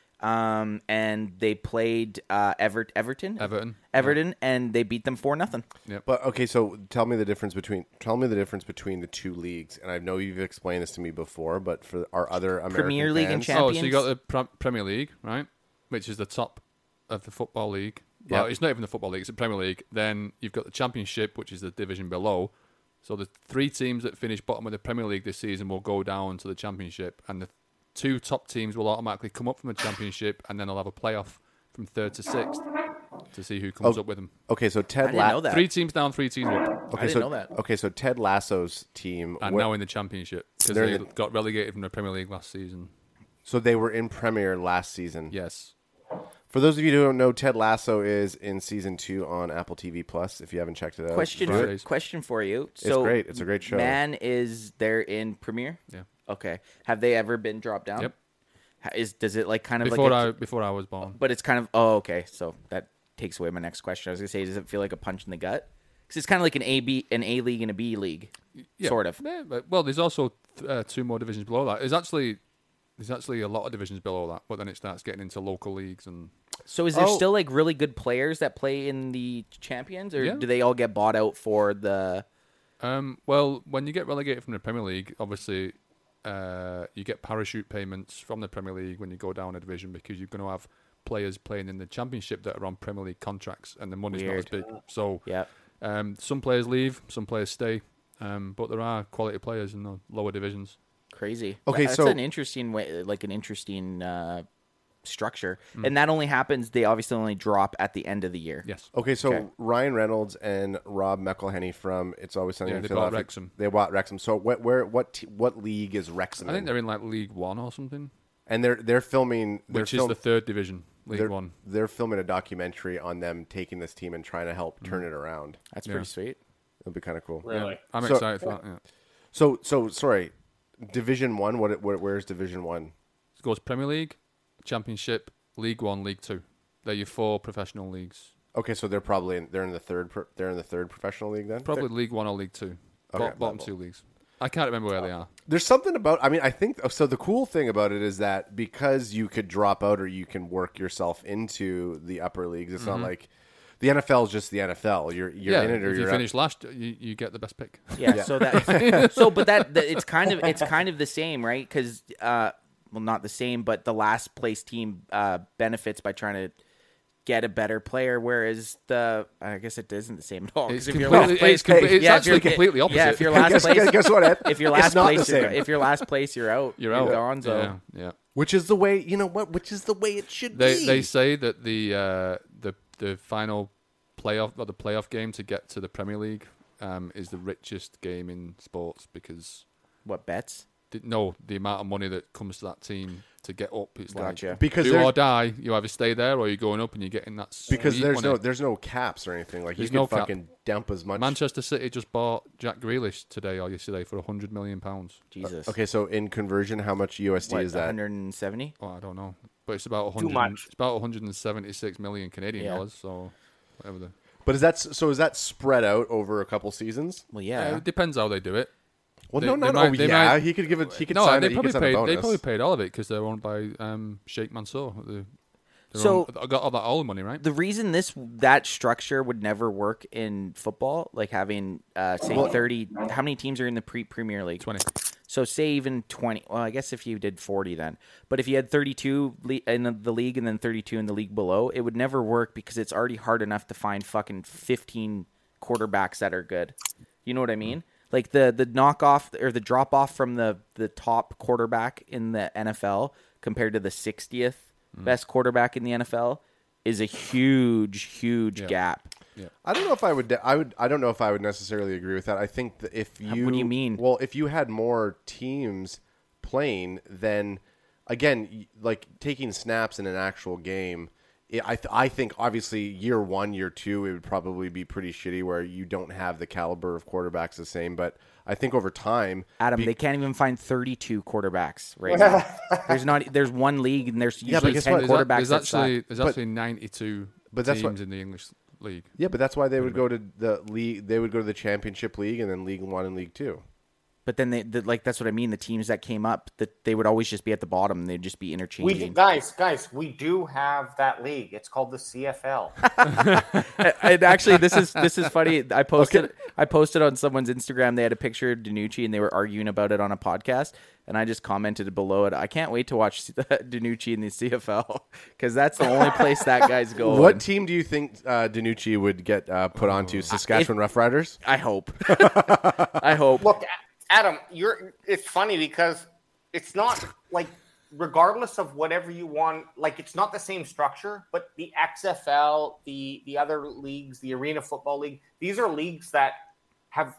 And they played Everton, and they beat them 4-0. But okay, so tell me the difference between the two leagues. And I know you've explained this to me before, but for our other American Premier League and fans, Champions. Oh, so you got the Premier League, right? Which is the top of the Football League. Well, Yep. it's not even the Football League, it's the Premier League. Then you've got the Championship, which is the division below. So the 3 teams that finish bottom of the Premier League this season will go down to the Championship, and the 2 top teams will automatically come up from the Championship, and then they'll have a playoff from 3rd to 6th to see who comes up with them. okay, so I Ted didn't know that. 3 teams down, 3 teams up, Okay, I didn't so know that. okay, so Ted Lasso's team, and now in the Championship because They're they in the- got relegated from the Premier League last season. so they were in Premier last season. Yes. For those of you who don't know, Ted Lasso is in season 2 on Apple TV Plus. If you haven't checked it out, Fridays. Question for you. It's great. It's a great show. Man is there in Premiere? Yeah. Okay. Have they ever been dropped down? Yep. Does it like kind of Before I was born. but it's kind of okay. So that takes away my next question. I was gonna say, does it feel like a punch in the gut? Because it's kind of like an A league and a B league, Yeah. sort of. Yeah, but, well, there's also 2 more divisions below that. There's actually a lot of divisions below that, but then it starts getting into local leagues and So is there still like really good players that play in the Champions, or Yeah. do they all get bought out for the? well, when you get relegated from the Premier League, obviously you get parachute payments from the Premier League when you go down a division because you're going to have players playing in the Championship that are on Premier League contracts and the money's not as big. So Yeah. some players leave, some players stay, but there are quality players in the lower divisions. Crazy. Okay, That's so- an interesting way, like an interesting structure, and that only happens. They obviously only drop at the end of the year. Yes. Okay, so Okay. Ryan Reynolds and Rob McElhenney from It's Always Sunny Yeah, in they bought Philadelphia. Wrexham. They bought Wrexham. So what league is Wrexham I think in? they're in like League One or something, And they're filming which is the 3rd division, League they're, One. they're filming a documentary on them taking this team and trying to help turn it around. That's Yeah. pretty sweet. It'll be kind of cool. Really? I'm So- excited for that. Yeah. So sorry, Division 1. Where's Division 1? It goes Premier League, Championship, League One, League Two. They're your 4 professional leagues. Okay, so they're in the third professional league then. Probably League One or League Two. Okay, Bottom level. 2 leagues. I can't remember where they are. There's something about. I mean, I think so. The cool thing about it is that because you could drop out or you can work yourself into the upper leagues. It's not like the NFL is just the NFL. You're in it or if you you're finish last, you get the best pick. Yeah. So that. But that it's kind of the same, right? Because not the same, but the last place team benefits by trying to get a better player, whereas I guess it isn't the same at all. It's If you're completely, last place, it's actually completely opposite. yeah, if you're last place, guess what, Ed? if you're last It's not place, the same. if you're last place, you're out. You're out. Gone. So Yeah. Which is the way, you know what? Which is the way it should be. They say that the final playoff or the playoff game to get to the Premier League is the richest game in sports because what bets? the amount of money that comes to that team to get up. It's Gotcha. like Because do there's- or die. You either stay there or you're going up and you're getting that. because sweet money. there's no caps or anything. Like There's you can no cap. fucking dump as much. Manchester City just bought Jack Grealish today or yesterday for £100 million. Jesus. Okay, so in conversion, how much USD What, is that? 170? Oh, I don't know, but it's about Too 100. much. It's about 176 million Canadian Yeah. dollars. So whatever the. But is that spread out over a couple seasons? Well, yeah. It depends how they do it. Well, They- no. they might- they Yeah, might- he could give it. He could No, sign they it. He probably could sign a paid. bonus. They probably paid all of it because they're owned by Sheikh Mansour. So- I got all that oil money, right? The reason that structure would never work in football, like having say 30, how many teams are in the Premier League? 20. So say even 20. Well, I guess if you did 40 then. But if you had 32 in the league and then 32 in the league below, it would never work because it's already hard enough to find fucking 15 quarterbacks that are good. You know what I mean? Like the knockoff or the drop off from the top quarterback in the NFL compared to the 60th best quarterback in the NFL is a huge gap. I don't know if I would. I don't know if I would necessarily agree with that. I think that if you. What do you mean? Well, if you had more teams playing, then again, like taking snaps in an actual game. I think obviously year 1, year 2, it would probably be pretty shitty where you don't have the caliber of quarterbacks the same. But I think over time, Adam, they can't even find 32 quarterbacks right now. There's one league and there's usually guess 10 what? quarterbacks. There's actually 92 that's what- teams in the English league. yeah, but that's why they would go to the league. They would go to the Championship League and then League 1 and League 2. But then that's what I mean. The teams that came up, that they would always just be at the bottom. And they'd just be interchanging. Guys, we do have that league. It's called the CFL. And actually, this is funny. I posted on someone's Instagram. They had a picture of Danucci, and they were arguing about it on a podcast. And I just commented below it. I can't wait to watch Danucci in the CFL because that's the only place that guy's going. What team do you think Danucci would get put onto? Saskatchewan Roughriders? I hope. I hope. Look, Adam, it's funny because it's not like regardless of whatever you want, like it's not the same structure, but the XFL, the other leagues, the Arena Football League, these are leagues that have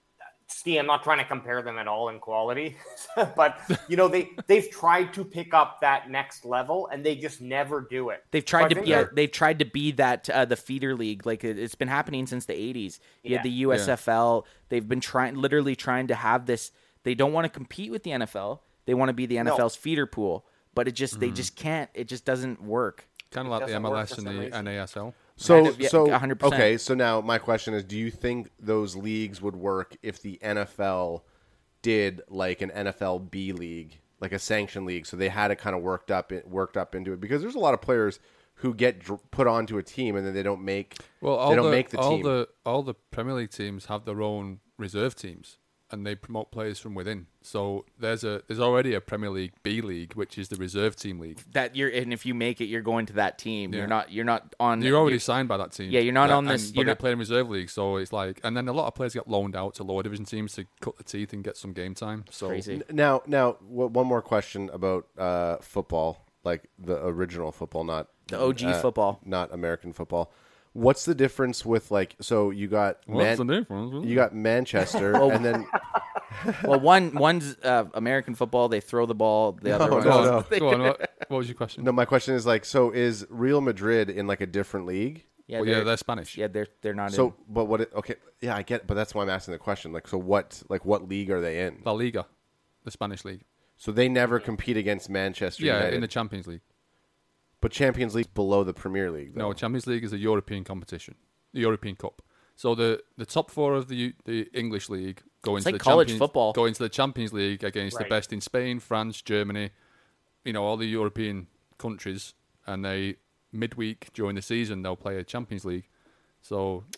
I'm not trying to compare them at all in quality, but they've tried to pick up that next level and they just never do it. They've tried they've tried to be that the feeder league. Like it's been happening since the 80s. You had the USFL. They've been literally trying to have this. They don't want to compete with the NFL. They want to be the NFL's feeder pool, but they just can't. It just doesn't work. Kind of like the doesn't work MLS for and some the reason. NASL. So, Kind of, yeah, so 100%. okay. So now my question is: do you think those leagues would work if the NFL did like an NFL B league, like a sanctioned league? So they had it kind of worked up into it because there's a lot of players who get put onto a team and then they don't make. Well, they don't make the team. all the Premier League teams have their own reserve teams, and they promote players from within. So there's already a Premier League B League, which is the reserve team league. And if you make it, you're going to that team. Yeah. You're not on. You're already signed by that team. Yeah, you're not on this- But you're they not- play in reserve league, so it's like, and then a lot of players get loaned out to lower division teams to cut the teeth and get some game time. So Crazy. Now, one more question about football, like the original football, not The OG football. not American football. What's the difference with like? So you got what's the difference? you got Manchester, and then Well, one's American football. They throw the ball. The other one. no. Go on. What was your question? no. My question is like, so is Real Madrid in like a different league? Yeah, Well, they're Spanish. Yeah, they're not. So, but what? Okay, yeah, I get, but that's why I'm asking the question. Like, so what league are they in? La Liga, the Spanish league. So they never compete against Manchester Yeah, United. in the Champions League. But Champions League below the Premier League. Though. No, Champions League is a European competition, the European Cup. So the top four of the English league go into like the college Champions, football. Go into the Champions League against the Right. best in Spain, France, Germany, all the European countries, and they midweek during the season they'll play a Champions League. So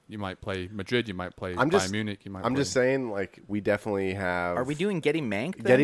You might play Madrid. You might play I'm just- Bayern Munich. You might. I'm play... just saying, like, we definitely have. Are we doing Getting Mank then?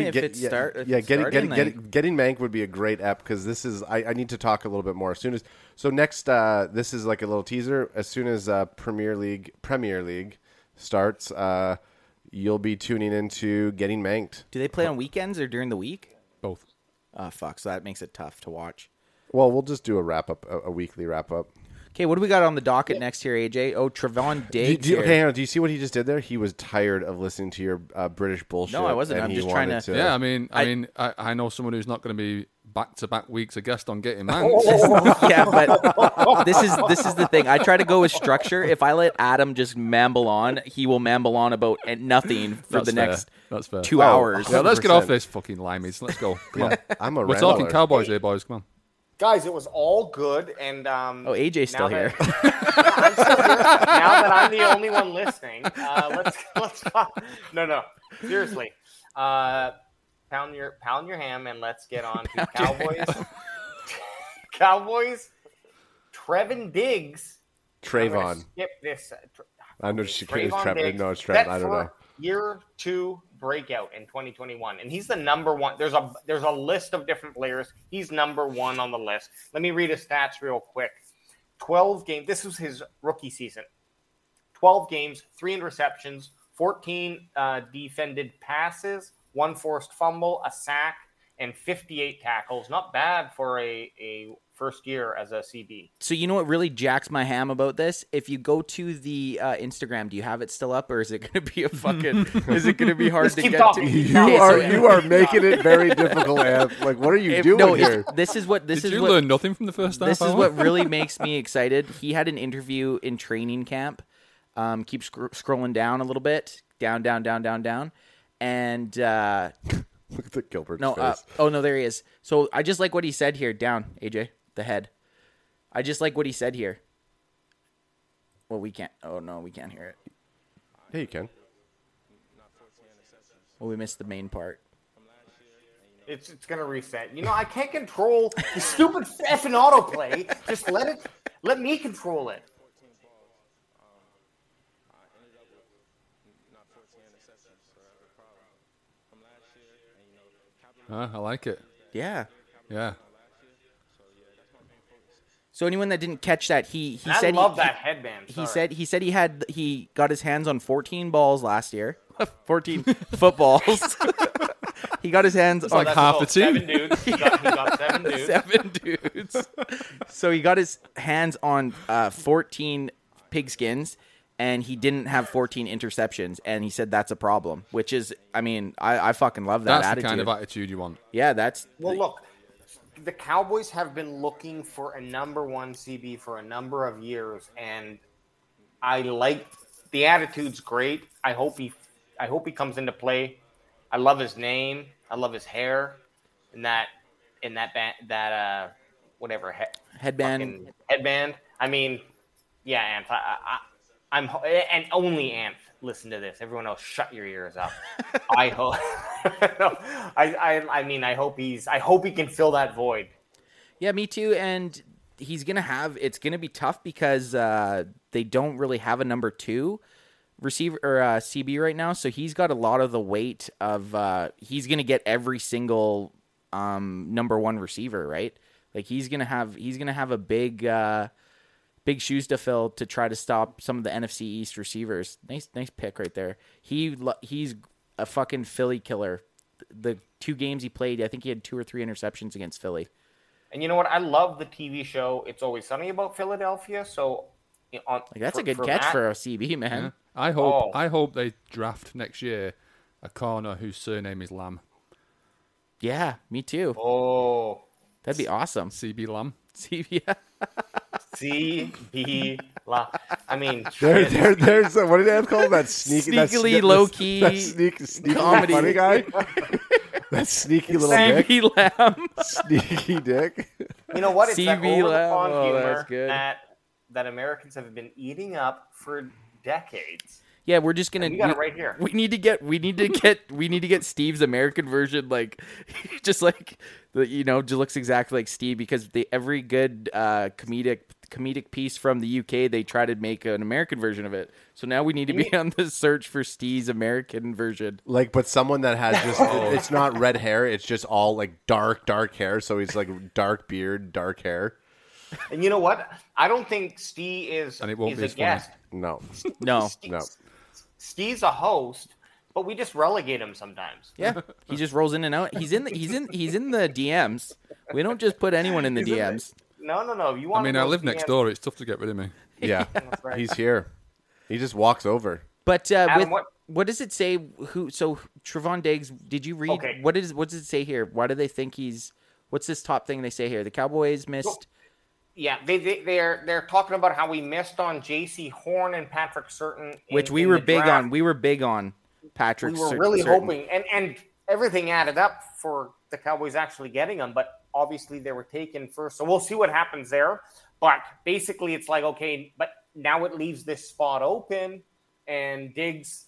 Getting Mank would be a great ep because this is. I need to talk a little bit more as soon as. So next, this is like a little teaser. As soon as Premier League starts, you'll be tuning into Getting Manked. Do they play on weekends or during the week? both. Oh, fuck. So that makes it tough to watch. Well, we'll just do a wrap up, a weekly wrap up. Okay, what do we got on the docket next here, AJ? Oh, Trevon Diggs. Okay, hang on. Do you see what he just did there? He was tired of listening to your British bullshit. No, I wasn't. and I'm he just trying wanted to- Yeah, I know someone who's not going to be back-to-back weeks a guest on Getting Manked. Yeah, but this is the thing. I try to go with structure. If I let Adam just mamble on, he will mamble on about nothing for That's the fair. next That's fair. 2 hours. Yeah, let's get 100%. off this fucking limeys. Let's go. Come on. I'm a We're talking rambler. Cowboys here, boys. Come on. Guys, it was all good, and Oh, AJ's still now here. that- I'm still here. Now that I'm the only one listening, let's no, seriously, pound your ham and let's get on to Cowboys. Cowboys, Trevon Diggs. I'm gonna Trayvon. skip this. I know she Trayvon it's Trevor. Diggs, No, it's set Trevor. I don't for know. Year 2 breakout in 2021, and he's the number one. There's a list of different players. He's number one on the list. Let me read his stats real quick. 12 games. This was his rookie season. 12 games, 3 interceptions, 14 defended passes, 1 forced fumble, a sack, and 58 tackles. Not bad for a first year as a CB. So you know what really jacks my ham about this? If you go to the Instagram, do you have it still up, or is it going to be a fucking? Is it going to be hard Just to keep get talking. to? Keep Okay, talking. so- You are making it very difficult, Amp. Like, what are you doing no, here? this is what this Did is you what learn nothing from the first half this is hour? what really makes me excited. He had an interview in training camp. Keep scrolling down a little bit, down, and Look at the Gilbert's no, face. oh no, there he is. So I just like what he said here. Down, AJ, the head. I just like what he said here. Well, we can't. Oh no, we can't hear it. Yeah, you can. Well, we missed the main part. It's gonna reset. You know, I can't control the stupid effing autoplay. Just let me control it. I like it. Yeah. Yeah. So anyone that didn't catch that, he I said love that headband. He Sorry. said he got his hands on 14 balls last year. 14 footballs. He got his hands on like half the team. 7 dudes. He got 7 dudes. 7 dudes. So he got his hands on 14 pigskins, and he didn't have 14 interceptions, and he said that's a problem, which is, I mean, I fucking love that That's attitude. the kind of attitude you want. Yeah, that's... Well, look, the Cowboys have been looking for a number 1 CB for a number of years, and I like the attitude's great. I hope he comes into play. I love his name. I love his hair, and that headband. Headband. I mean, yeah, Anth. I'm and only Anth. Listen to this. Everyone else, shut your ears up. I hope. I mean, I hope he can fill that void. Yeah, me too. And it's gonna be tough because they don't really have a number 2 receiver or CB right now. So he's got a lot of the weight of he's gonna get every single number 1 receiver, right? Like he's gonna have a big shoes to fill to try to stop some of the NFC East receivers. Nice pick right there. He's a fucking Philly killer. The 2 games he played, I think he had 2 or 3 interceptions against Philly. And you know what? I love the TV show It's Always Sunny about Philadelphia. So That's a good catch for a CB, man. Yeah. I hope they draft next year a corner whose surname is Lamb. Yeah, me too. Oh, That'd be awesome. CB Lamb. CB. CB. I mean, There's what did Amp call him? That Sneakily low-key that sneaky comedy. funny guy. That sneaky little dick. CB Lamb. Sneaky dick. You know what? It's that CB over the Lamb. pond Oh, humor that's good. that Americans have been eating up for decades. Yeah, we're just gonna. We got it right here. We need to get Steve's American version, like, just like just looks exactly like Steve, because every good comedic piece from the UK, they try to make an American version of it. So now we need to be on the search for Steve's American version. Like, but someone that has just it's not red hair, it's just all like dark hair. So he's like dark beard, dark hair. And you know what? I don't think Steve is And it won't is be a as funny. guest. No. No. No. Steve's a host, but we just relegate him sometimes. Yeah, he just rolls in and out. He's in the DMs. We don't just put anyone in the DMs. No. You I want? mean, I live next door. It's tough to get rid of me. Yeah. right. He's here. He just walks over. But Adam, what does it say? So Trevon Diggs, did you read? Okay. What does it say here? Why do they think he's? What's this top thing they say here? The Cowboys missed. Yeah, they're talking about how we missed on J.C. Horn and Patrick Surtain, Which we in were the big draft. on. We were big on Patrick. We were really hoping, and everything added up for the Cowboys actually getting them, but obviously they were taken first. So we'll see what happens there. But basically, it's like, okay, but now it leaves this spot open, and Diggs,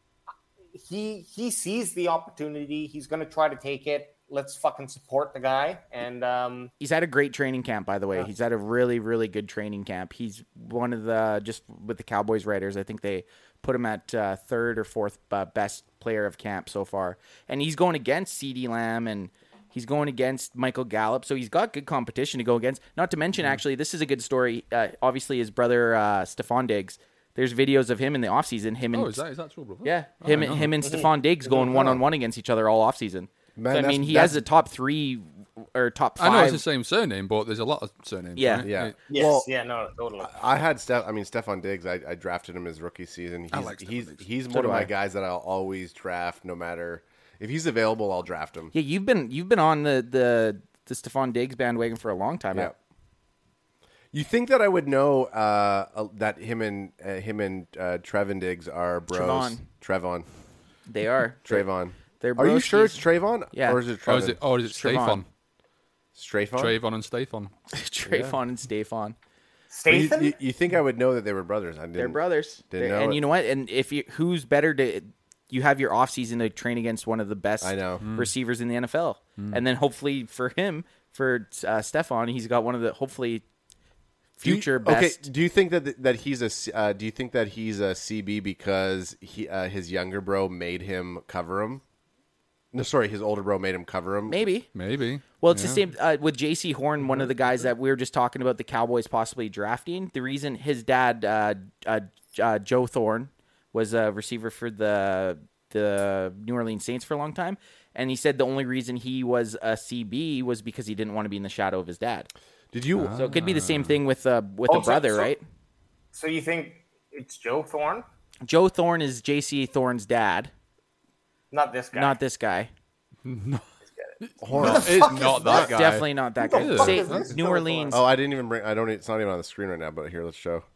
he sees the opportunity. He's going to try to take it. Let's fucking support the guy. And He's had a great training camp, by the way. He's had a really, really good training camp. He's one of the, just with the Cowboys writers, I think they put him at third or fourth best player of camp so far. And he's going against CeeDee Lamb, and he's going against Michael Gallup. So he's got good competition to go against. Not to mention, actually, this is a good story. Obviously, his brother, Stephon Diggs, there's videos of him in the offseason. Is that true, brother? Yeah, him and Stephon Diggs going one-on-one against each other all offseason. Man, so, I mean, he has a top 3 or top 5. I know it's the same surname, but there's a lot of surnames. Yeah. right? Yeah. yes, Well, no, totally. I had Stephon Diggs. I drafted him his rookie season. I like Stephon Diggs. He's So one of do my I. guys that I'll always draft, no matter if he's available. I'll draft him. Yeah, you've been on the Stephon Diggs bandwagon for a long time. Yeah. You think that I would know that him and Trevon Diggs are bros? Trevon. They are. Trayvon. They're Are you sure broskies. it's Trayvon? Yeah. Or is it Or Trevon? is it Trevon. Stefan? Strayvon? Trayvon and Stefan. Trayvon and Stephon. Statham? You think I would know that they were brothers? I didn't. They're brothers. Didn't know and it. you know what? And who's better to you have your offseason to train against one of the best I know. receivers in the NFL. And then hopefully for him, for Stephon, he's got one of the hopefully future best. Okay, do you think that he's a do you think that he's a CB because his younger bro made him cover him? No, sorry, his older bro made him cover him. Maybe. Well, It's the same with J.C. Horn, one of the guys that we were just talking about the Cowboys possibly drafting. The reason his dad, Joe Thorne, was a receiver for the New Orleans Saints for a long time, and he said the only reason he was a CB was because he didn't want to be in the shadow of his dad. Did you? So it could be the same thing with a brother, right? So you think it's Joe Thorne? Joe Thorne is J.C. Thorne's dad, Not this guy. not this guy. Horn. it's not that guy. Definitely not that guy. the fuck Say, is this New Joe Orleans. Oh, I didn't even bring. I don't. It's not even on the screen right now. But here, let's show.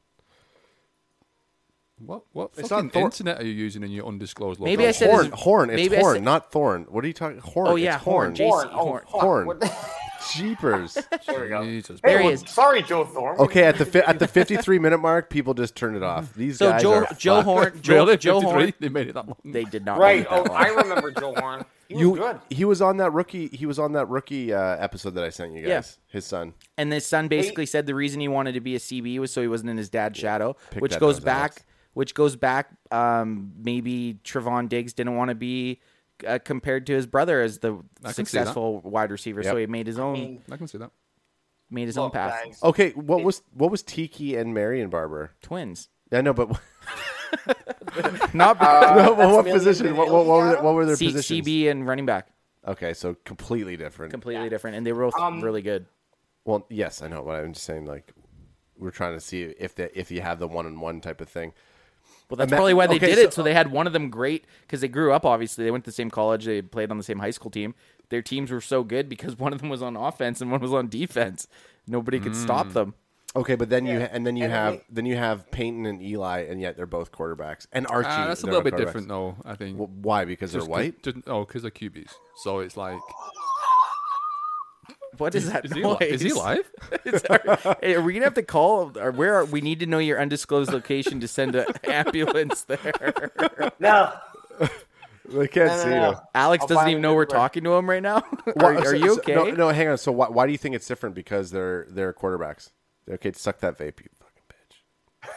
What It's fucking not Thor- internet are you using in your undisclosed location? Maybe I said his- Horn. It's maybe I Horn, said- not Thorn. What are you talking? Horn. Oh, yeah, it's Horn. J.C. Horn. Oh, Horn. fuck. Horn. What the- Jeepers. There we go. Jesus. There Hey, he well, is. sorry, Joe Thorne. Okay, at the 53-minute mark, people just turned it off. These So guys Joe are fucked. Horn. Really? Joe 53? Horn. They made it that long. They did not. Right. make it Oh, that long. I remember Joe Horn. He was good. He was on that rookie. He was on that rookie episode that I sent you guys. Yeah. His son. And his son basically said the reason he wanted to be a CB was so he wasn't in his dad's shadow, Pick which that goes nose, back. Alex. Which goes back. Maybe Trevon Diggs didn't want to be compared to his brother as the I can see successful wide receiver, so Yep. he made his own I can see that. own Look, path. guys, Okay, what was Tiki and Marion Barber? Twins, I know, but not no, but what Million position? What were their C- positions? CB and running back, Okay, so completely different. completely different, and they were both really good. Well, yes, I know, but I'm just saying, like, we're trying to see if you have the 1-on-1 type of thing. Well, that's Ima- probably why they okay, did so- it. So they had one of them great because they grew up. Obviously, they went to the same college. They played on the same high school team. Their teams were so good because one of them was on offense and one was on defense. Nobody could stop them. Okay, but then you And have Peyton and Eli, and yet they're both quarterbacks. And Archie, That's a they're little not bit quarterbacks. different, though, I think. Why? Because they're white. Because they're QBs. So it's like... What is that Is he, noise? is he live? Hey, are we gonna have to call? Or where are we? Need to know your undisclosed location to send an ambulance there. No. They can't see you. Alex I'll doesn't find even it know we're everywhere. talking to him right now. Well, Are you so- okay? No, hang on. So why do you think it's different? Because they're quarterbacks. Okay, suck that vape, you fucking bitch.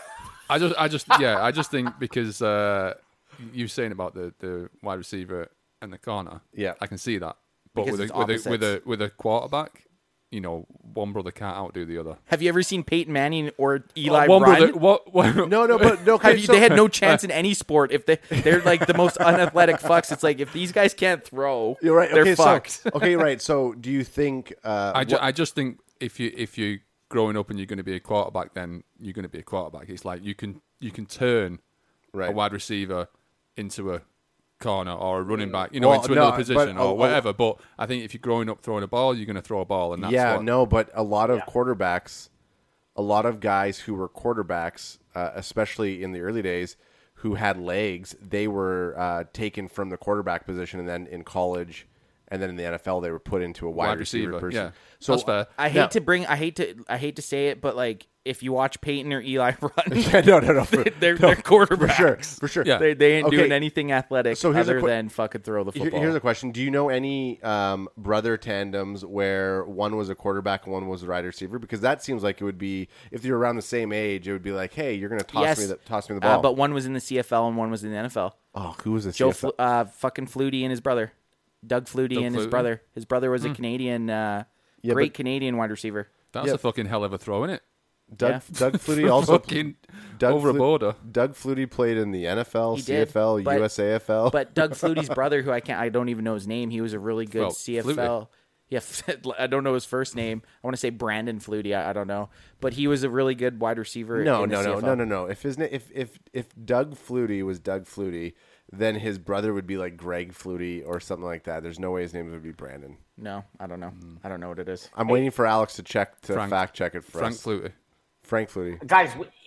I just think because you saying about the wide receiver and the corner. Yeah. I can see that. But Because with it's a quarterback, you know, one brother can't outdo the other. Have you ever seen Peyton Manning or Eli one run? brother. What? No, but no. Okay, They had no chance in any sport if they're like the most unathletic fucks. It's like if these guys can't throw, You're right. they're Okay, fucked. okay, right. So do you think? I just think if you're growing up and you're going to be a quarterback, then you're going to be a quarterback. It's like you can turn Right. a wide receiver into a corner or a running back, you know, Well, into no, another position but or whatever. But I think if you're growing up throwing a ball, you're going to throw a ball, and that's what, no, but a lot of quarterbacks, a lot of guys who were quarterbacks, especially in the early days, who had legs, they were taken from the quarterback position, and then in college, and then in the NFL, they were put into a wide receiver person. Yeah, So that's fair. I hate to say it, but like if you watch Peyton or Eli run, no, they're quarterbacks for sure. Yeah. They ain't Okay. doing anything athletic So here's a other than fucking throw the football. Here's a question: do you know any brother tandems where one was a quarterback and one was a wide receiver? Because that seems like it would be if you're around the same age, it would be like, hey, you're going to toss me the ball. but one was in the CFL and one was in the NFL. oh, who was the Joe CFL? fucking Flutie and his brother, Doug Flutie and his Flutie? brother. His brother was a Canadian, great but- Canadian wide receiver. That's Yeah. a fucking hell of a throw, isn't it? Doug Flutie also Fucking Doug over a Flu- border. Doug Flutie played in the NFL, He did, CFL, but- USAFL. But Doug Flutie's brother, who I don't even know his name, he was a really good Well, CFL. Yeah, I don't know his first name. I want to say Brandon Flutie. I don't know, but he was a really good wide receiver. no. in the CFL. If his if Doug Flutie was Doug Flutie, then his brother would be like Greg Flutie or something like that. There's no way his name would be Brandon. No, I don't know. I don't know what it is. I'm waiting for Alex to fact check it for Frank us. Flutie. Frank Flutie. Guys,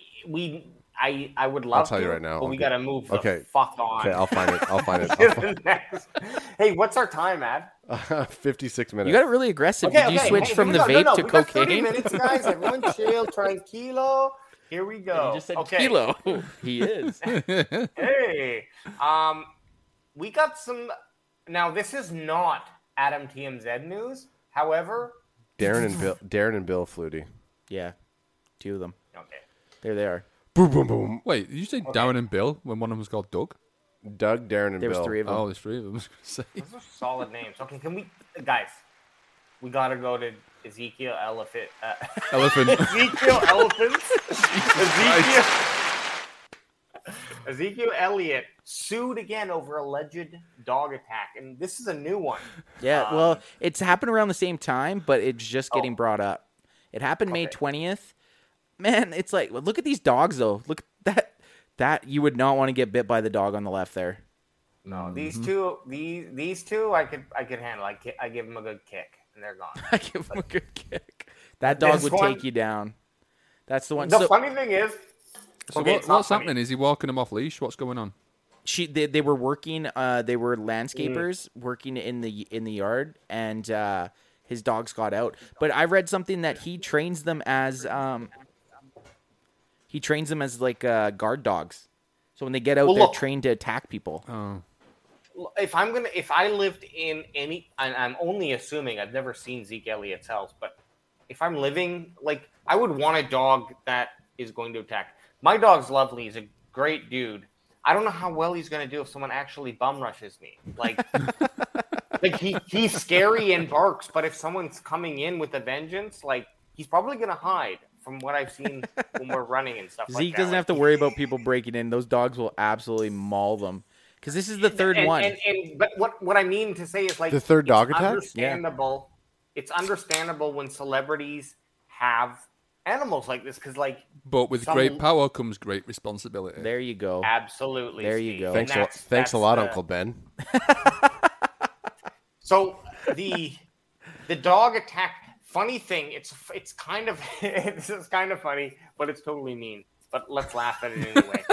I would love I'll tell to, you right now. but we Okay. got to move the Okay. fuck on. Okay, I'll find it. I'll find To it. the next. Hey, what's our time, Matt? 56 minutes. You got it really aggressive. Okay, Did you okay. switch Hey, from the here we go. vape No, to we got 30 cocaine? minutes, guys. Everyone chill, tranquilo. Here we go. You just said okay. kilo. He is. Hey, we got some. Now, this is not Adam TMZ news. However, Darren and Bill Flutie. Yeah, two of them. okay. There they are. Boom, boom, boom. Wait, did you say Darren and Bill when one of them was called Doug? Doug, Darren, and There was Bill. three of them. Oh, there's three of them. I was gonna say. Those are solid names. Okay, can we, guys? We gotta go to Ezekiel Elephant. Elephant. Ezekiel Elephants. Ezekiel Elliott sued again over alleged dog attack, and this is a new one. Yeah, well, it's happened around the same time, but it's just getting Oh. brought up. It happened May Okay. 20th. Man, it's like, look at these dogs, though. Look at that. You would not want to get bit by the dog on the left there. No, these two, these two, I could handle. I give them a good kick, and they're gone. I give him a good kick. That dog This would one- take you down. That's the one. The So funny thing is, So okay, it's not what's funny. happening? Is he walking them off leash? What's going on? they were working. They were landscapers working in the yard, and his dogs got out. But I read something that he trains them as like guard dogs. So when they get out, Well, they're look. trained to attack people. Oh, If I lived in any, and I'm only assuming, I've never seen Zeke Elliott's house, but if I'm living, like, I would want a dog that is going to attack. My dog's lovely. He's a great dude. I don't know how well he's going to do if someone actually bum rushes me. Like, he's scary and barks, but if someone's coming in with a vengeance, like, he's probably going to hide from what I've seen when we're running and stuff like that. Zeke doesn't have to worry about people breaking in. Those dogs will absolutely maul them. Because this is the third one. But what I mean to say is, like, The third dog it's attack? Understandable. It's understandable when celebrities have animals like this because, like, but with great power comes great responsibility. There you go. absolutely. There you Steve. go. And Thanks a lot, Uncle Ben. So the dog attack. Funny thing, it's kind of this is kind of funny, but it's totally mean. But let's laugh at it anyway.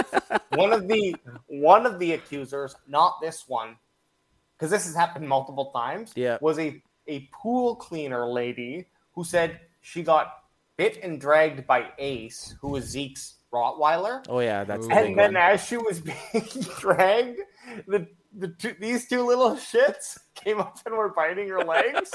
one of the accusers, not this one, because this has happened multiple times. Yeah. was a a pool cleaner lady who said she got bit and dragged by Ace, who was Zeke's Rottweiler. Oh yeah, that's the And big then one. as she was being dragged, these two little shits came up and were biting her legs.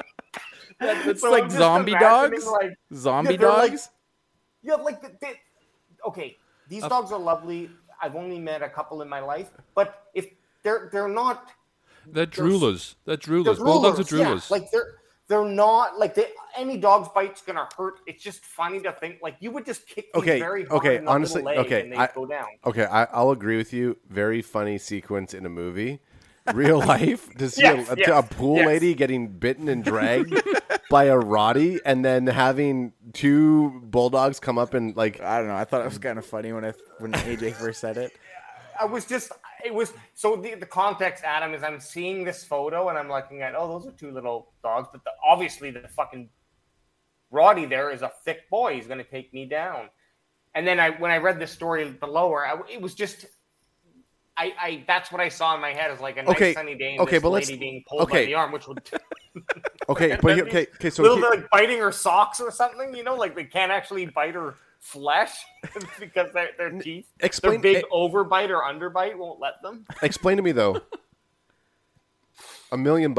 It's So like I'm just zombie imagining, dogs. like, Zombie they're like- dogs. Yeah, like okay, these dogs are lovely. I've only met a couple in my life, but if they're not, They're droolers. They're droolers. they're Bulldogs are yeah. droolers. Like they're not like any dog's bite's gonna hurt. It's just funny to think like you would just kick these very hard in the honestly, little leg okay, and they go down. Okay, I'll agree with you. Very funny sequence in a movie. Real life, to see Yes, a pool yes. lady getting bitten and dragged by a Roddy, and then having two bulldogs come up and like, I don't know. I thought it was kind of funny when AJ first said it. It was so the context, Adam, is I'm seeing this photo and I'm looking at, those are two little dogs, but obviously the fucking Roddy there is a thick boy. He's going to take me down. And then when I read the story below her, it was just, that's what I saw in my head, is like a nice sunny day and this lady being pulled by the arm, which would okay, so little bit like biting her socks or something, like they can't actually bite her flesh because their teeth, their big overbite or underbite won't let them. Explain to me though. $1 million,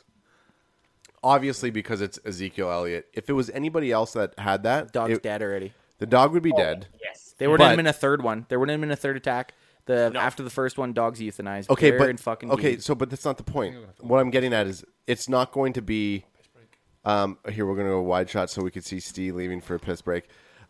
obviously, because it's Ezekiel Elliott. If it was anybody else that had that, Dog's dead already. The dog would be dead. Yes, There wouldn't have been a third one. There wouldn't have been a third attack. After the first one, dog's euthanized. Okay, but but that's not the point. What I'm getting at is it's not going to be. Here we're going to go wide shot so we could see Steve leaving for a piss break.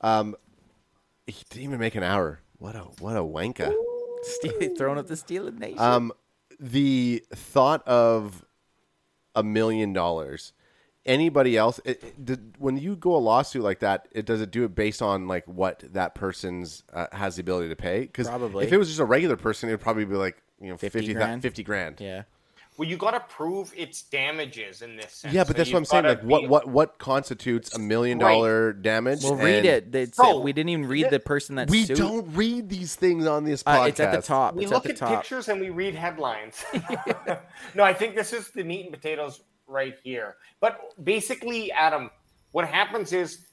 He didn't even make an hour. What a wanka. Steve throwing up the Steelers Nation. The thought of $1 million. Anybody else? When you go a lawsuit like that, does it do it based on like what that person's has the ability to pay? Because Probably. if it was just a regular person, it'd probably be like 50 grand. 50 grand. Yeah. Well, you got to prove its damages in this sense. Yeah, but that's what I'm saying. Like, what constitutes $1 million damage? Well, read it. We didn't even read the person that We sued. don't read these things on this podcast. It's at the top. We It's look at at the top. pictures and we read headlines. No, I think this is the meat and potatoes right here. But basically, Adam, what happens is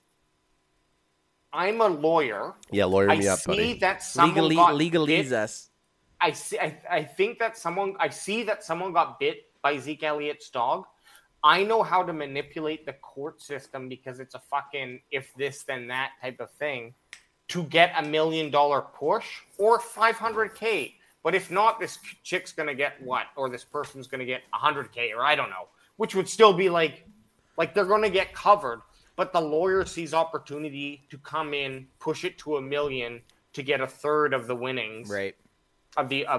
I'm a lawyer. Yeah, lawyer me up, see buddy. that someone got Legalese bit. us. I see that someone got bit by Zeke Elliott's dog. I know how to manipulate the court system because it's a fucking if this then that type of thing to get $1 million push or $500K. But if not, this chick's gonna get what, or this person's gonna get $100K, or I don't know, which would still be like they're gonna get covered. But the lawyer sees opportunity to come in, push it to $1 million to get a third of the winnings, Right. of the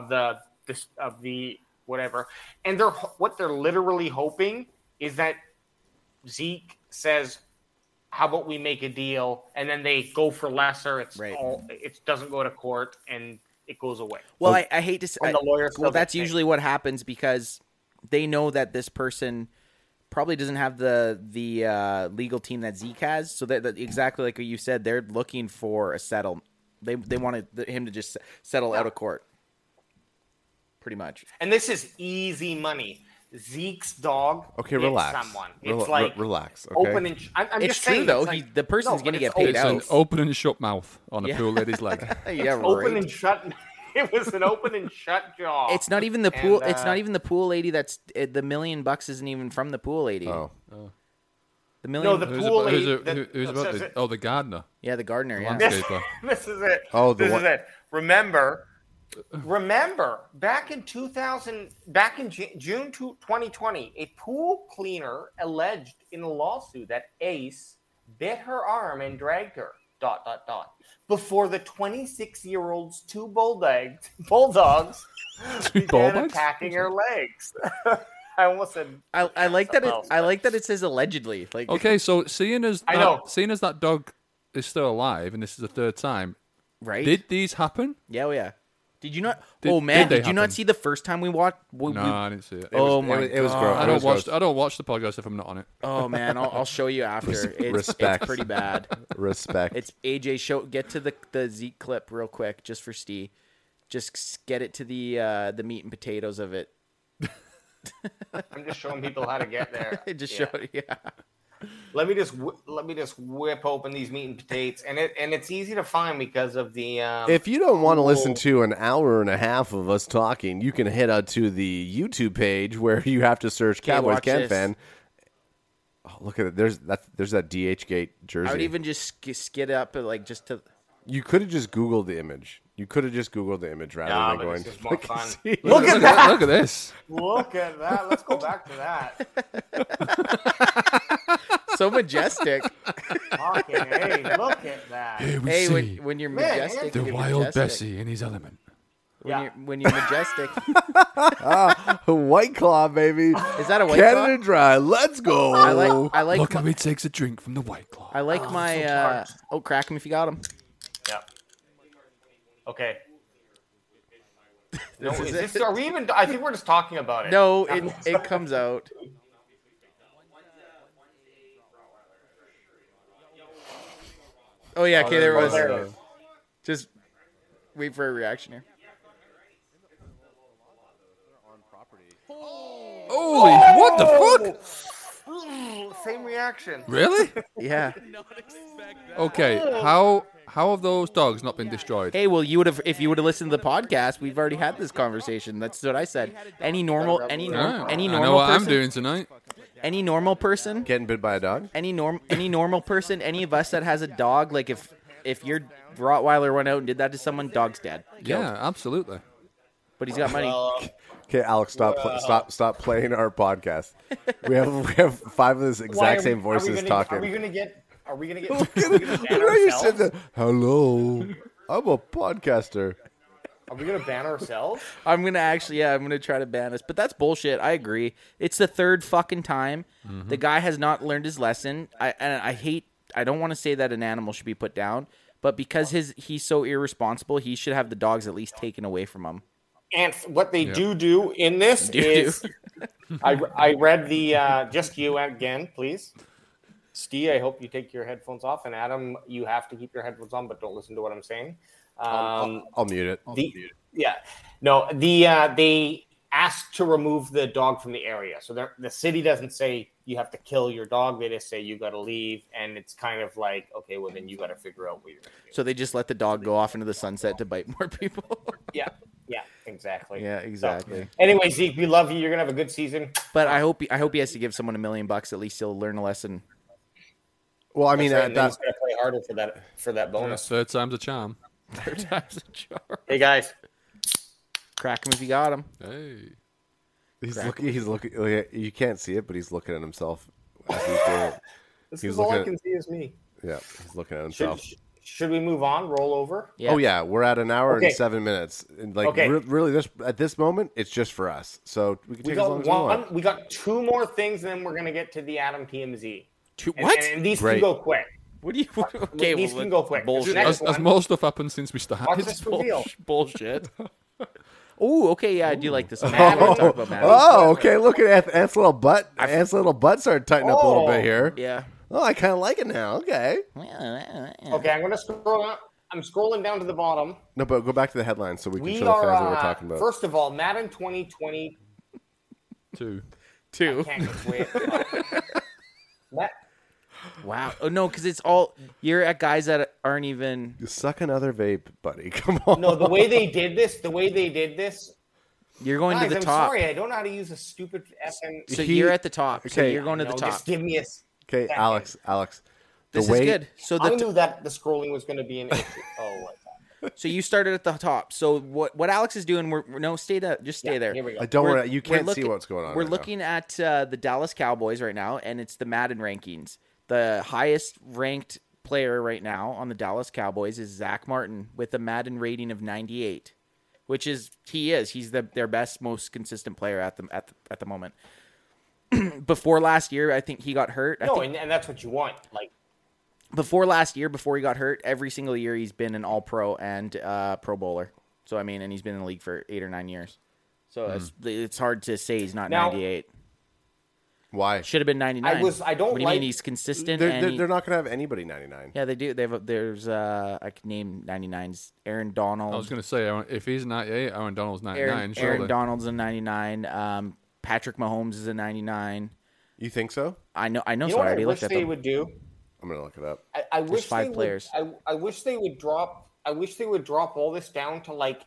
whatever. And what they're literally hoping is that Zeke says, "How about we make a deal?" And then they go for lesser. It doesn't go to court and it goes away. Well, I hate to say. And the lawyer still Well, that's gets paid. usually what happens because they know that this person probably doesn't have the legal team that Zeke has. So that exactly like what you said, they're looking for a settle. They wanted him to just settle out of court. Pretty much. And this is easy money. Zeke's dog. Okay, hit relax. Someone. It's like relax. Okay. open and. I'm It's just true saying, though. it's like, The person's no, going to but get paid it's out. It's an open and shut mouth on a Yeah. pool lady's leg. Yeah, right. open and shut. It was an open and shut jaw. It's not even the pool. And, It's not even the pool lady. That's the $1 million isn't even from the pool lady. Oh. The million. No, the pool lady. Who's about this? Oh, the gardener. Yeah, the gardener. Yeah. Landscaper. This is it. Oh, this is it. Remember, back in June 2020, a pool cleaner alleged in a lawsuit that Ace bit her arm and dragged her. ... Before the 26-year-old's two bulldogs began bulldogs? attacking her legs. I almost said. I like that. something else. I like that it says allegedly. Like Okay, so seeing as I know. that dog is still alive, and this is the third time, right? did these happen? Yeah, oh yeah. Did you not? Did- oh man, did they did you not happen? see the first time we watched? No, I didn't see it. Oh my it was God. gross. I It don't was watch. gross. I don't watch the podcast if I'm not on it. Oh man, I'll show you after. Respect. It's pretty bad. Respect. It's AJ. Get to the Zeke clip real quick, just for Steve. Just get it to the meat and potatoes of it. I'm just showing people how to get there. It just Yeah. showed, yeah. Let me just whip open these meat and potatoes, and it's easy to find because of the. If you don't want to listen cool- to an hour and a half of us talking, you can head out to the YouTube page where you have to search Cowboys watch Can this. Fan. Oh, look at it. There's that DH Gate jersey. I would even just skid up like just to. You could have just Googled the image. You could have just Googled the image rather Nah, than but going. this is more fun. See? Look at that! Look at this. Look at that! Let's go back to that. So majestic. Fucking hey, look at that. Here we Hey, see when you're Man, majestic, the you're wild majestic. Bessie in his element. Yeah. When you're majestic, White Claw, baby. is that a white Canada claw? Dry. Let's go. I like Look how he takes a drink from the White Claw. I like my. Oh, crack him if you got him. Yeah. Okay. No, This is is this, it. are we even? I think we're just talking about it. No, it comes out. Oh yeah, okay, there it was. there it is. Just wait for a reaction here. Holy, what the fuck? Same reaction. Really? Yeah. Okay, how have those dogs not been destroyed? Hey, well, you would have if you would have listened to the podcast. We've already had this conversation. That's what I said. Any normal Alright, normal I know normal what I'm person, doing tonight. any normal person, Getting bit by a dog? any normal person, any of us that has a dog, like if your Rottweiler went out and did that to someone, dog's dead. Killed. Yeah, absolutely. But he's got money. Okay, Alex, stop playing our podcast. We have five of this exact same voices talking. Are we gonna get? Are we gonna get? Look are we gonna ban how you said ourselves? that. Hello, I'm a podcaster. Are we gonna ban ourselves? I'm gonna try to ban us, but that's bullshit. I agree. It's the third fucking time. The guy has not learned his lesson. I don't want to say that an animal should be put down, but because he's so irresponsible, he should have the dogs at least taken away from him. And what they do in this is, I read the just you again, please. Steve, I hope you take your headphones off, and Adam, you have to keep your headphones on, but don't listen to what I'm saying. I'll mute it. They asked to remove the dog from the area, so the city doesn't say you have to kill your dog. They just say you got to leave, and it's kind of like, okay, well then you got to figure out what you're going to do. So they just let the dog go off into the sunset to bite more people. Yeah, exactly. Yeah, exactly. So, anyway, Zeke, we love you. You're gonna have a good season. But I hope he has to give someone $1 million. At least he'll learn a lesson. Well, I mean, That's right, and then he's that, gonna play harder for that bonus. Third time's a charm. Third time's a charm. Hey guys, Crack him if you got him. Hey. he's looking. You can't see it, but he's looking at himself as he's doing it. this He's is all I looking can see is me. Yeah, he's looking at himself. Should we move on? Roll over. Yeah. Oh yeah, we're at an hour Okay. and 7 minutes. And like Okay. really, at this moment, it's just for us. So we can We take as long got as we want. we got two more things, and then we're gonna get to the Adam TMZ. And, What? And these Great. can go quick. What do you? Okay, These well, can go quick. Bullshit. Next Has one. more stuff happened since we Watch started? this reveal. Bullshit. Oh, okay, yeah, I do like this one. I want to talk about Maddie. Oh, okay. Look at Ant's little butt. Ant's little butt started tightening up a little bit here. Yeah. Oh, I kind of like it now. Okay. Okay, I'm gonna scroll up. I'm scrolling down to the bottom. No, but go back to the headlines so we can We show the are fans what we're talking about. first of all, Madden 2020. Two. Two. Can't just wait. Matt, Wow. Oh no, because it's all you're at guys that aren't even. You suck another vape, buddy. Come on. no, the way they did this. You're going Guys, to the I'm top. sorry, I don't know how to use a stupid FN. So He- you're at the top. So okay, you're going to the No, top. Just give me a. Okay, second. Alex. The This way, is good. So I knew that the scrolling was going to be an issue. Oh, so you started at the top. So what Alex is doing? Stay there. Just stay there. Here we go. I don't We're- want. You we're can't see looking- what's going on. We're right looking at the Dallas Cowboys right now, and it's the Madden rankings. The highest ranked player right now on the Dallas Cowboys is Zach Martin with a Madden rating of 98, which is he's their best, most consistent player at the moment. Before last year, I think he got hurt. No, and that's what you want. Like, Before last year, before he got hurt, every single year he's been an All-Pro and Pro Bowler. So and he's been in the league for 8 or 9 years. So it's hard to say he's not Now- 98. now. Why? Should have been 99. I don't What do you like- mean he's consistent? They're not going to have anybody 99. Yeah, they do. There's I can name 99s. Aaron Donald. I was going to say, if he's 98, Aaron Donald's 99, Aaron surely. Donald's a 99. Patrick Mahomes is a 99. You think so? I know. You know So I what I already wish looked at they them. would do? I'm gonna look it up. I wish five they players. Would, I wish they would drop. I wish they would drop all this down to like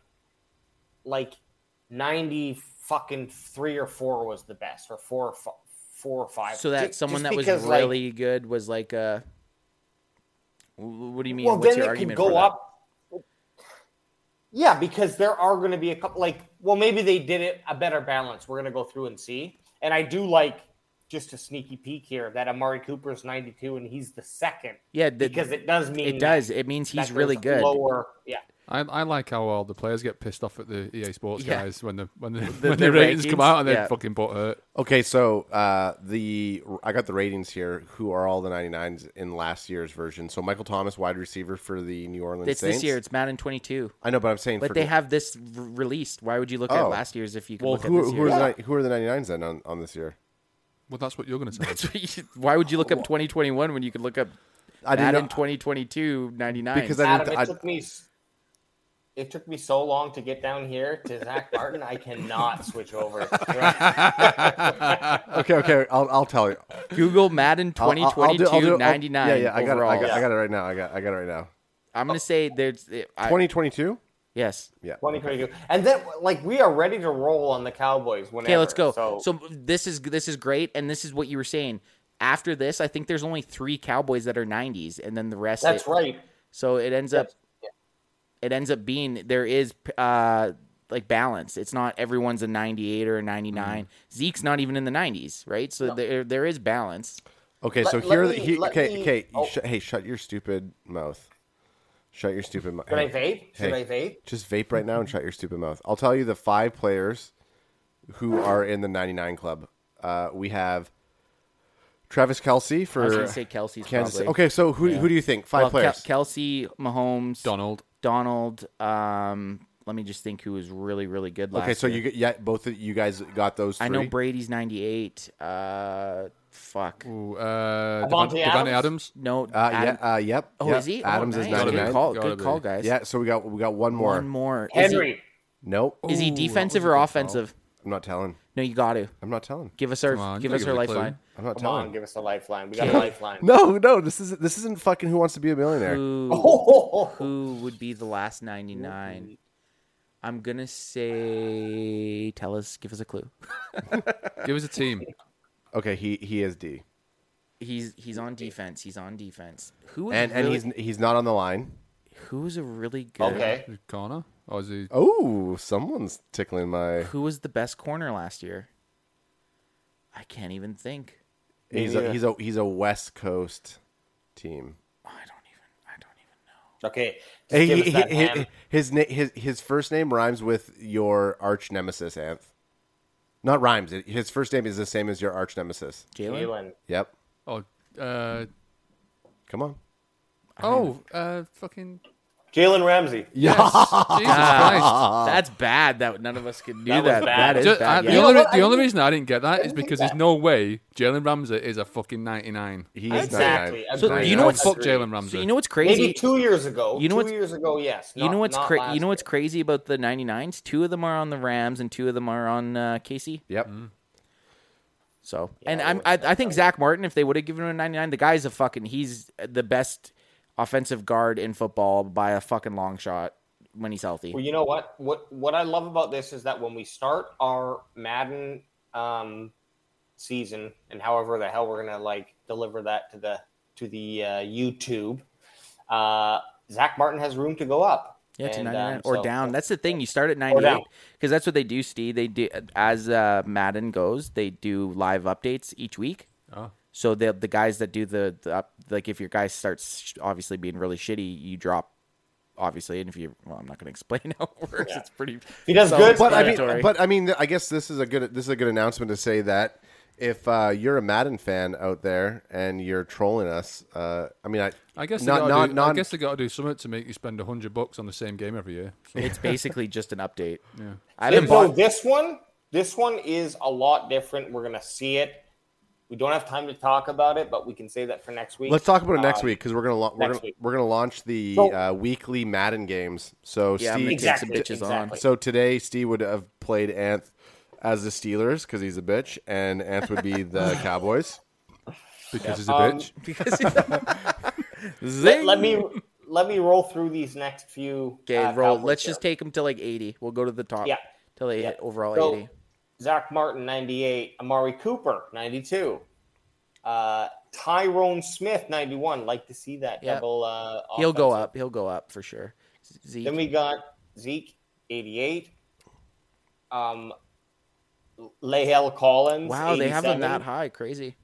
90 fucking 3 or 4 was the best, or 4 or 5. So that Just someone that was because, really good was like a. What do you mean? Well, What's then your it could argument go for that? up. Yeah, because there are going to be a couple. Maybe they did it a better balance. We're going to go through and see. And I do like, just a sneaky peek here, that Amari Cooper's 92 and he's the second. Yeah, because it does mean it does. It means he's that really there's good. Lower, yeah. I like how all the players get pissed off at the EA Sports Yeah. guys when the the ratings come rankings? out and they're Yeah. fucking butthurt. Okay, so I got the ratings here. Who are all the 99s in last year's version? So Michael Thomas, wide receiver for the New Orleans It's Saints. this year. It's Madden 22. I know, but I'm saying. But for they have this released. Why would you look at Oh. last year's if you could Well, look who at this who are year? the who are the 99s then on this year? Well, that's what you're going to say. Why would you look up 2021 when you could look up I didn't Madden know 2022 99? because I Adam, didn't. it took me so long to get down here to Zach Martin. I cannot switch over. Okay. I'll tell you. Google Madden I'll 2022 99. Yeah, I got it. overall. I got it right now. I got it right now. I'm gonna say there's 2022. yes. Yeah. 2022, and then we are ready to roll on the Cowboys. Whenever. Okay, let's go. So, So this is great, and this is what you were saying. After this, I think there's only 3 Cowboys that are 90s, and then the rest. that's right. So it ends up. Yeah. It ends up being there is like balance. It's not everyone's a 98 or a 99. Zeke's not even in the 90s, right? So there is balance. Okay, so Let here. me- let me- oh. Hey, shut your stupid mouth. Shut your stupid mouth. Should I vape? Should Hey. I vape? Just vape right now and shut your stupid mouth. I'll tell you the 5 players who are in the 99 club. We have Travis Kelce for I was gonna say Kelsey's Kansas. probably. Okay, so who do you think? 5 players. Kelsey, Mahomes, Donald. Let me just think who was really, really good last Okay, so year. both of you guys got those 3. I know Brady's 98. Fuck. Ooh, Devontae Devontae Adams. No. Yep. Oh, yep. is he? Adams oh, is nice. 99. Good call. Gotta Good be. call, guys. Yeah, so we got one more. One more. Is he, Henry. Nope. is he Ooh, defensive that was or a good offensive? I'm not telling. No, you got to. I'm not telling. Give us Come on, give you us gotta our give a clue. lifeline. I'm not Come telling. on, give us a lifeline. We got a lifeline. No, this isn't fucking Who Wants to Be a Millionaire. Who would be the last 99? I'm gonna say. Give us a clue. Give us a team. Okay, he is D. He's on defense. He's on defense. Who was And really, he's not on the line. who was a really good? Okay. Is it Connor? Or is he? Oh, someone's tickling my. Who was the best corner last year? I can't even think. He's a West Coast team. I don't even know. Okay. Just Hey, give us that hand. his first name rhymes with your arch nemesis, Anth. Not rhymes. His first name is the same as your arch nemesis. Jalen. Jalen. Yep. Oh, Come on. fucking Jalen Ramsey. yes. Jesus Christ. That's bad. That none of us could do That was that. bad. That is Just, bad. the Yeah. only, know what? the only reason I didn't get that is because there's no way Jalen Ramsey is a fucking 99. He's Exactly. 99. So, 99. you know what's- Fuck Jalen Ramsey. So you know what's Maybe crazy? 2 years ago. You know what's- 2 years ago, yes. You know what's not crazy? last You know what's year. crazy about the 99s? 2 of them are on the Rams and 2 of them are on KC. Yep. So, and I think Zach Martin, if they would have given him a 99, the guy's he's the best offensive guard in football by a fucking long shot when he's healthy. Well, you know what? What I love about this is that when we start our Madden season, and however the hell we're gonna deliver that to the YouTube, Zach Martin has room to go up. Yeah, to And, 99 or so- down. That's the thing. You start at down. 98 because that's what they do, Steve. They do as Madden goes. They do live updates each week. Oh. So the guys that do the if your guy starts obviously being really shitty, you drop. Obviously, and I'm not going to explain how it works. Yeah. It's pretty. He does good, self-explanatory. I mean, I guess this is a good announcement to say that if you're a Madden fan out there and you're trolling us, I guess not they got to do something to make you spend $100 on the same game every year. So, It's basically just an update. yeah. I haven't So bought. this one is a lot different. We're gonna see it. We don't have time to talk about it, but we can say that for next week. Let's talk about it next week because we're next week. gonna launch the So- weekly Madden games. So Yeah, I'm Steve, gonna take some bitches on. so today Steve would have played Anth as the Steelers because he's a bitch, and Anth would be the Cowboys. Because he's a bitch. Because let me roll through these next few. Okay, roll. Cowboys Let's here. just take them to like 80. We'll go to the top. Yeah. Till they Yeah. hit overall So, 80. Zach Martin, 98. Amari Cooper, 92. Tyrone Smith, 91. Like to see that Yeah. double. He'll go offensive. up. He'll go up for sure. Zeke. Then we got Zeke, 88. Lahale Collins. Wow, they have them 87. that high. Crazy.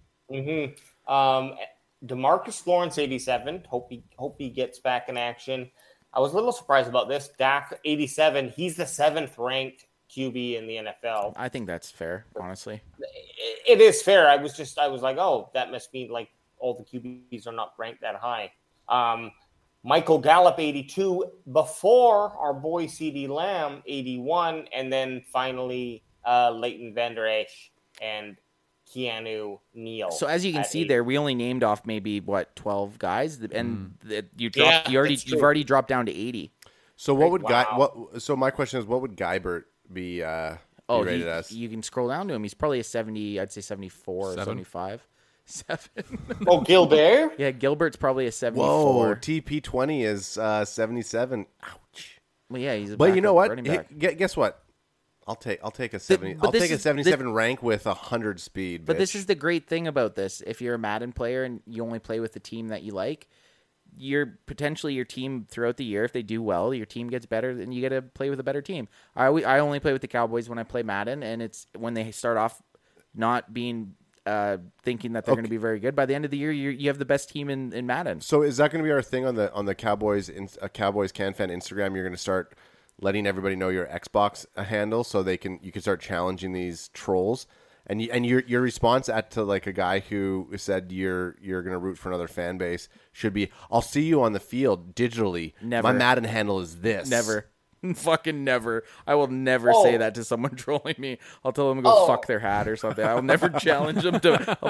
Demarcus Lawrence, 87. Hope he gets back in action. I was a little surprised about this. Dak, 87. He's the 7th ranked QB in the NFL. I think that's fair, honestly. It is fair. I was like, oh, that must mean like all the QBs are not ranked that high. Michael Gallup, 82. Before our boy CeeDee Lamb, 81. And then finally Leighton Vander Esch and Keanu Neal. So as you can at see 80. there, we only named off maybe 12 guys, and you've Yeah, already that's true. dropped down to 80. So what would Wow. So my question is, what would Guybert be Oh, rated as? you can scroll down to him. He's probably a 70. I'd say 74 or Seven. 75. 7. Oh, Gilbert? Yeah, Gilbert's probably a 74. Whoa, TP20 is 77. Ouch. Well, yeah, he's a But you know what? running back. Guess what? I'll take a 70. but I'll this take a is- 77 rank with 100 speed. But this bitch. is the great thing about this. If you're a Madden player and you only play with the team that you like, you're potentially your team throughout the year. If they do well, your team gets better, and you get to play with a better team. I only play with the Cowboys when I play Madden, and it's when they start off not being thinking that they're going to be very good. By the end of the year, you have the best team in Madden. So is that going to be our thing on the Cowboys Cowboys Can Fan Instagram? You're going to start letting everybody know your Xbox handle so you can start challenging these trolls. And your response to like a guy who said you're going to root for another fan base should be, I'll see you on the field digitally. Never. My Madden handle is this. Never. Fucking never. I will never Oh. say that to someone trolling me. I'll tell them to go fuck their hat or something. I'll never challenge them to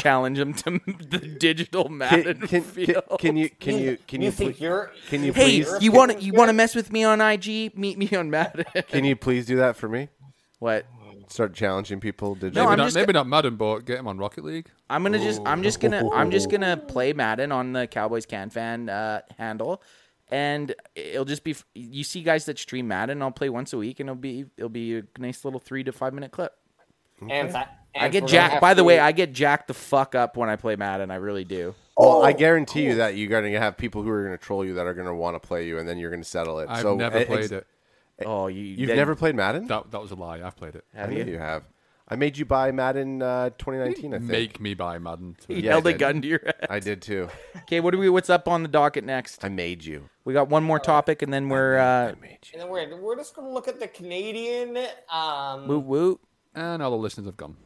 the digital Madden field. Can you think you're? can you Hey, please you want to mess with me on IG? Meet me on Madden. can you please do that for me? What? Start challenging people digitally. No, I'm just- Maybe not Madden, but get him on Rocket League. I'm just gonna play Madden on the Cowboys Can Fan handle, and it'll just be you see guys that stream Madden. I'll play once a week, and it'll be a nice little 3 to 5 minute clip. I get jacked. By the way, I get jacked the fuck up when I play Madden. I really do. Well, I guarantee you that you're going to have people who are going to troll you that are going to want to play you, and then you're going to settle it. I've so never played it. Oh, You've never played Madden? That was a lie. I've played it. I know you have. I made you buy Madden 2019. I think Make me buy Madden. He Yeah, held I a did. gun to your head. I did too. Okay, what's up on the docket next? I made you. We got one more topic, and then we're I made you. And then we're just going to look at the Canadian. woot woot. And all the listeners have gone.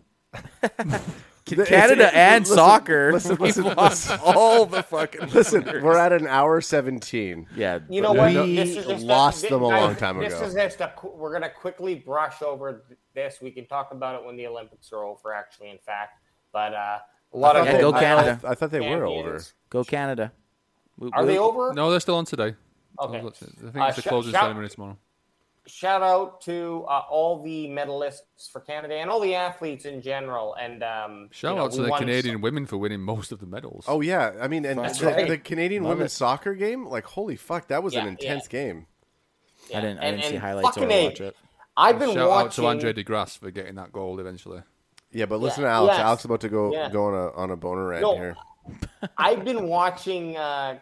Canada and listen, soccer. listen, We've listen, lost all the fucking Listen, listeners. we're at an hour 17. Yeah, You know what? We This is just lost them a guys, long time This ago. is just we're going to quickly brush over this. We can talk about it when the Olympics are over, actually, in fact. But a lot of Yeah, go Canada. I thought they were over. champions. Go Canada. Woot Are they woot. over? No, they're still on today. Okay. I think it's the closing ceremony tomorrow. Shout out to all the medalists for Canada and all the athletes in general. And Shout out to the Canadian women for winning most of the medals. Oh, yeah. I mean, and That's the, right. the Canadian women's soccer game, like, holy fuck, that was an Yeah, intense game. I didn't see highlights or fucking watch it. I've been Shout watching. out to Andre DeGrasse for getting that goal eventually. Yeah, but listen Yeah, to Alex. yes. Alex is about to go Yeah. on a boner rant No. here. I've been watching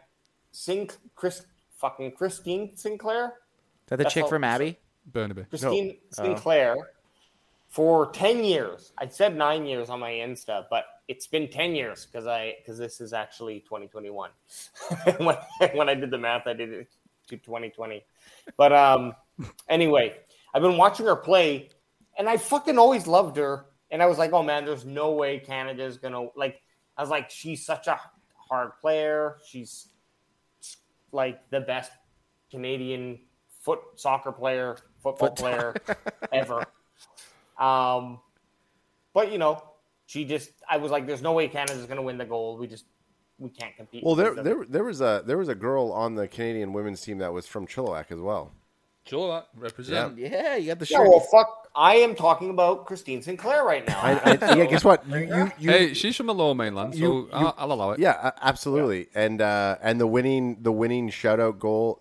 Christine Sinclair. Is that the That's chick all- from Abby? Burnaby. Christine Sinclair for 10 years. I said 9 years on my Insta, but it's been 10 years because this is actually 2021. when I did the math, I did it to 2020. But anyway, I've been watching her play, and I fucking always loved her. And I was like, oh man, there's no way Canada's gonna like. I was like, she's such a hard player. She's like the best Canadian football player ever. But you know, I was like, there's no way Canada's going to win the gold. We can't compete. Well, with them. there was a girl on the Canadian women's team that was from Chilliwack as well. Sure, that represent. Yeah, you got the Yeah, shirt. well, fuck. I am talking about Christine Sinclair right now. Yeah, guess what? You Hey, she's from the Lower Mainland, so I'll allow it. Yeah, absolutely. And the winning shootout goal,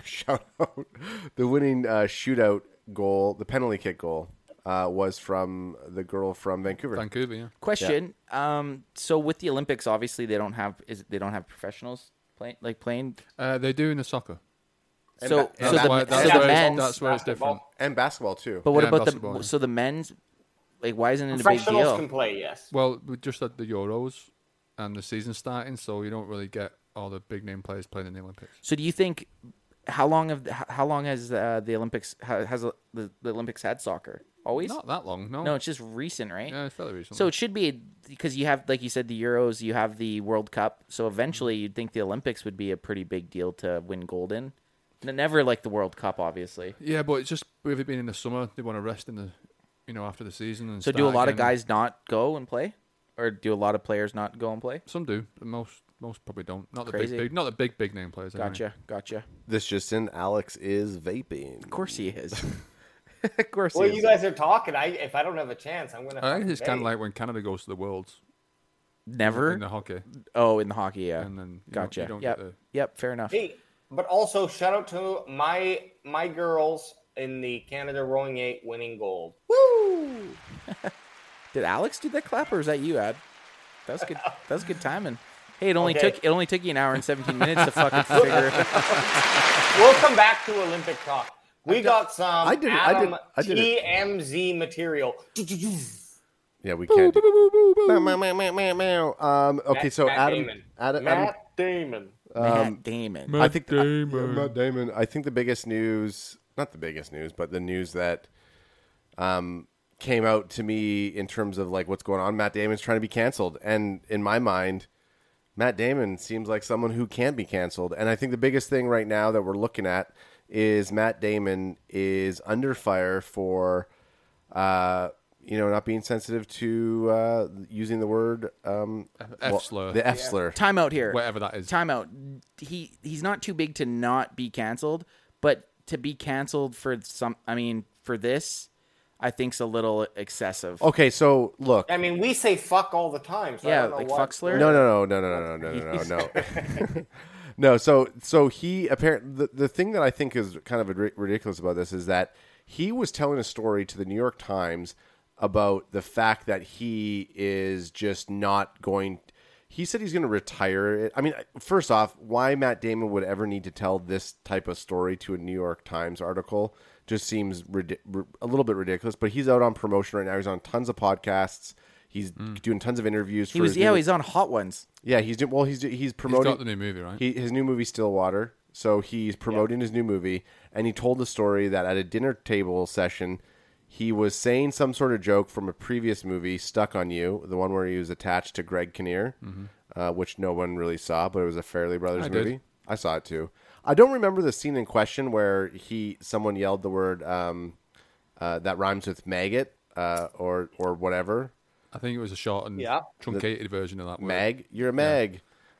the winning shootout goal, the penalty kick goal, was from the girl from Vancouver. Vancouver, yeah. Question. So with the Olympics, obviously they don't have professionals playing. They do in the soccer. So That's the men's. That's where it's different. And basketball too. But what Yeah, about basketball, yeah. so the men's? Like, why isn't it a big Professionals deal? can play, yes. Well, we just had the Euros and the season starting, so you don't really get all the big name players playing in the Olympics. So do you think how long has the Olympics has the Olympics had soccer? Always? Not that long, no. No, it's just recent, right? Yeah, it's fairly recent. So it should be because you have, like you said, the Euros, you have the World Cup. So eventually, you'd think the Olympics would be a pretty big deal to win gold in. Never like the World Cup, obviously. yeah, but it's just with it being in the summer, they want to rest in the after the season. And So do a start lot of again. guys not go and play, or do a lot of players not go and play? Some do, but most probably don't. Not the Crazy. not the big name players. Anyway. Gotcha. This just in: Alex is vaping. Of course he is. Of course Well, he you is. if I don't have a chance, I'm gonna. I think it's kind of vape. like when Canada goes to the Worlds Never. in the hockey, Oh, in the hockey, yeah. and then you Gotcha. don't Yep. get the. Yep. Fair enough. Hey, but also shout out to my girls in the Canada Rowing 8 winning gold. Woo! Did Alex do that clap, or was that you, Ad? That was good. That was good timing. Hey, it only Okay. took you an hour and 17 minutes to fucking figure it out. We'll come back to Olympic talk. We got some I did it. Adam I did it. TMZ material. Yeah, we can't. Meow, meow, meow, meow, meow, meow. Okay, so Matt Adam, Damon. Adam, Matt Damon. Matt Damon. I think Matt Damon. I think the biggest news, not the biggest news, but the news that came out to me in terms of like what's going on. Matt Damon's trying to be canceled, and in my mind, Matt Damon seems like someone who can be canceled. And I think the biggest thing right now that we're looking at is Matt Damon is under fire for, not being sensitive to using the word slur. the F slur. Time out here. Whatever that is. Time out. He's not too big to not be canceled, but to be canceled for for this, I think's a little excessive. Okay, so look. I mean, we say fuck all the time. So I Yeah, don't know like what- fuck slur? No. No, so he apparently the thing that I think is kind of ridiculous about this is that he was telling a story to the New York Times about the fact that he is just not going. He said he's going to retire it. I mean, first off, why Matt Damon would ever need to tell this type of story to a New York Times article just seems a little bit ridiculous. But he's out on promotion right now. He's on tons of podcasts. He's doing tons of interviews. He's on Hot Ones. Yeah, he's promoting. He's got the new movie, right? His new movie, Stillwater. So he's promoting his new movie, and he told the story that at a dinner table session, he was saying some sort of joke from a previous movie, Stuck on You, the one where he was attached to Greg Kinnear, which no one really saw, but it was a Fairley Brothers movie. Did. I saw it too. I don't remember the scene in question where someone yelled the word that rhymes with maggot or whatever. I think it was a short and truncated version of that word. Mag, you're a mag.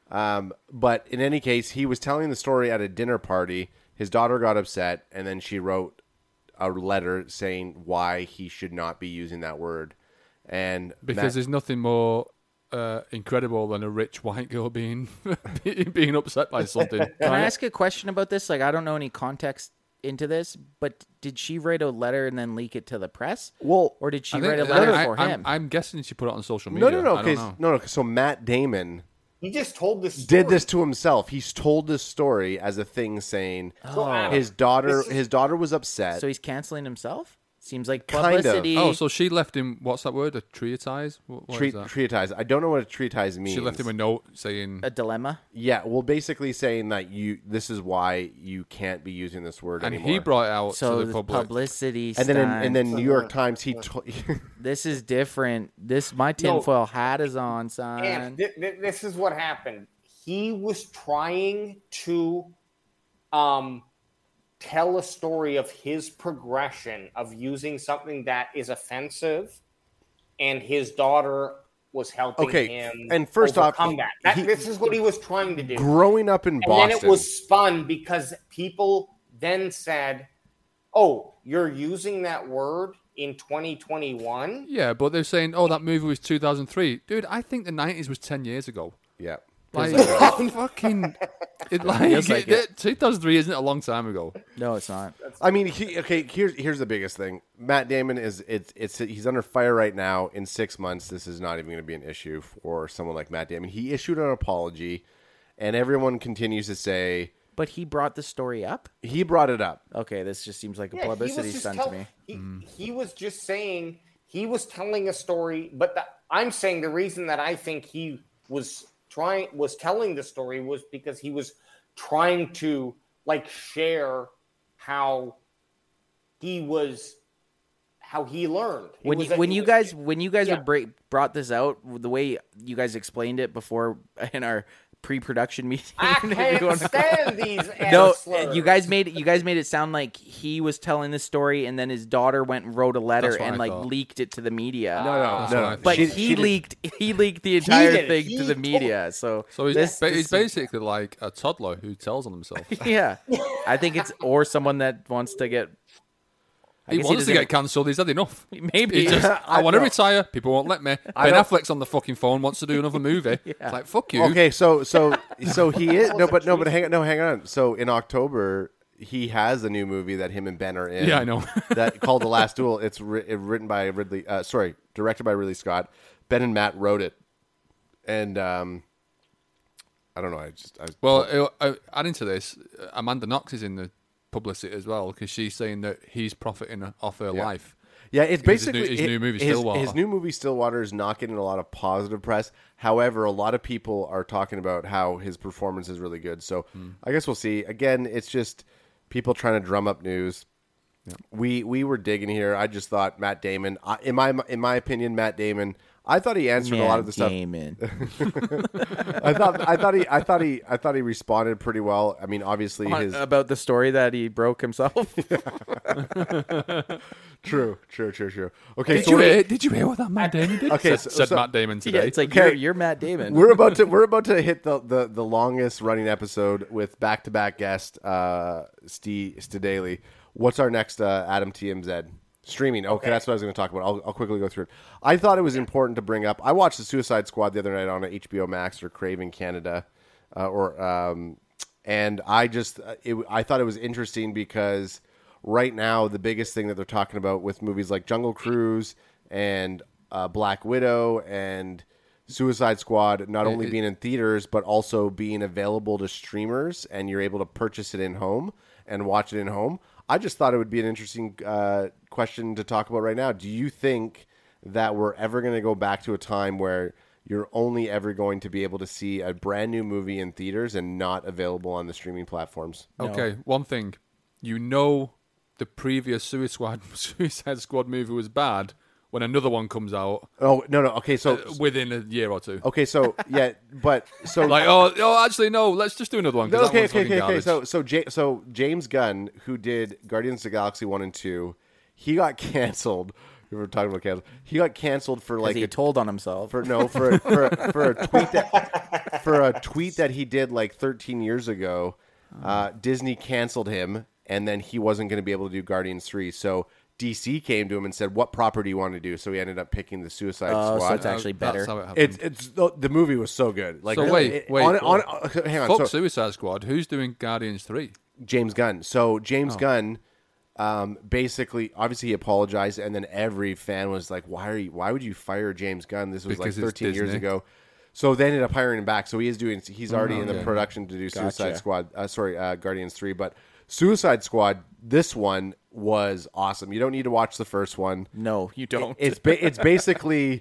But in any case, he was telling the story at a dinner party. His daughter got upset, and then she wrote a letter saying why he should not be using that word. And Because there's nothing more incredible than a rich white girl being being upset by something. Can I ask a question about this? Like, I don't know any context into this, but did she write a letter and then leak it to the press? Well, Or did she I think- write a letter for I'm- him? I'm guessing she put it on social media. no. I don't know. So Matt Damon He just told this story. did this to himself. He's told this story as a thing, saying So, Adam, his daughter this is- his daughter was upset. So he's canceling himself? Seems like Kind of. publicity. Oh, so she left him. What's that word? A treatise? What is that? treatise. I don't know what a treatise means. She left him a note saying, a dilemma? Yeah, well, basically saying that this is why you can't be using this word and anymore. he brought it out So to the the public. publicity and then stunt. New York Times This is different. My tinfoil hat is on, son. And this is what happened. He was trying to tell a story of his progression of using something that is offensive, and his daughter was helping him. And first off, overcome that. This is what he was trying to do. growing up in And Boston. then it was spun because people then said, Oh, you're using that word in 2021? Yeah, but they're saying, oh, that movie was 2003. Dude, I think the 90s was 10 years ago. Yeah. Like, fucking... Feels like it. 2003 isn't a long time ago. No, it's not. I mean, here's the biggest thing. Matt Damon he's under fire right now. In 6 months, this is not even going to be an issue for someone like Matt Damon. He issued an apology, and everyone continues to say But he brought the story up? he brought it up. Okay, this just seems like a Yeah, publicity stunt to me. He was just saying he was telling a story, but I'm saying the reason that I think he was telling the story was because he was trying to like share how he learned. When you guys brought this out, the way you guys explained it before in our pre-production meeting, I can't stand these. No, slurs. you guys made it sound like he was telling the story, and then his daughter went and wrote a letter That's what and I like thought. leaked it to the media. No. But She he did- leaked the entire did. thing He to the told- media. So He's basically like a toddler who tells on himself. yeah, I think it's or someone that wants to get. He guess wants to doesn't- get cancelled. He's had enough. Maybe. He just, I want to retire. People won't let me. Ben don't- Affleck's on the fucking phone. Wants to do another movie. It's like fuck you. Okay, so he is but hang on. So in October, he has a new movie that him and Ben are in. Yeah, I know. that called The Last Duel. It's written by directed by Ridley Scott. Ben and Matt wrote it, and I don't know. Well, adding to this, Amanda Knox is in the publicity as well because she's saying that he's profiting off her life. Yeah, it's Because basically his new movie, Stillwater. His new movie Stillwater is not getting a lot of positive press. However, a lot of people are talking about how his performance is really good. So I guess we'll see. Again, it's just people trying to drum up news. Yeah. We were digging here. I just thought Matt Damon. In my opinion, Matt Damon. I thought he answered a lot of the stuff. I thought he responded pretty well. I mean, obviously about the story that he broke himself. True. Okay, Did you hear what that Matt Damon did? Okay, said Matt Damon today. Yeah, it's like Okay. you're Matt Damon. We're about to hit the longest running episode with back-to-back guest Steve Daly. What's our next Adam TMZ? Streaming. Okay, that's what I was going to talk about. I'll quickly go through it. I thought it was important to bring up. I watched the Suicide Squad the other night on HBO Max or Crave in Canada, and I thought it was interesting because right now the biggest thing that they're talking about with movies like Jungle Cruise and Black Widow and Suicide Squad not only being in theaters but also being available to streamers, and you're able to purchase it in home and watch it in home. I just thought it would be an interesting question to talk about right now. Do you think that we're ever going to go back to a time where you're only ever going to be able to see a brand new movie in theaters and not available on the streaming platforms? Okay, one thing. The previous Suicide Squad movie was bad when another one comes out Oh, no. Okay, so within a year or two. okay, so yeah, but so Like, actually, no, let's just do another one. 'cause that one's fucking garbage. So James Gunn, who did Guardians of the Galaxy 1 and 2, he got canceled. We were talking about cancel. He got canceled for like he told on himself. for a tweet that he did like 13 years ago. Disney canceled him, and then he wasn't going to be able to do Guardians 3. So DC came to him and said, "What property do you want to do?" So he ended up picking the Suicide Squad. So it's actually better. That's how it happened. It's the movie was so good. Like, So wait. hang on. Fuck So Suicide Squad. Who's doing Guardians 3? James Gunn. So James Gunn, basically, obviously, he apologized, and then every fan was like, "Why would you fire James Gunn? This was Because like it's 13 years Disney. ago." So they ended up hiring him back. So he's already in the okay. production to do Suicide Gotcha. Squad. Guardians 3. But Suicide Squad, this one was awesome. You don't need to watch the first one. No, you don't. It's basically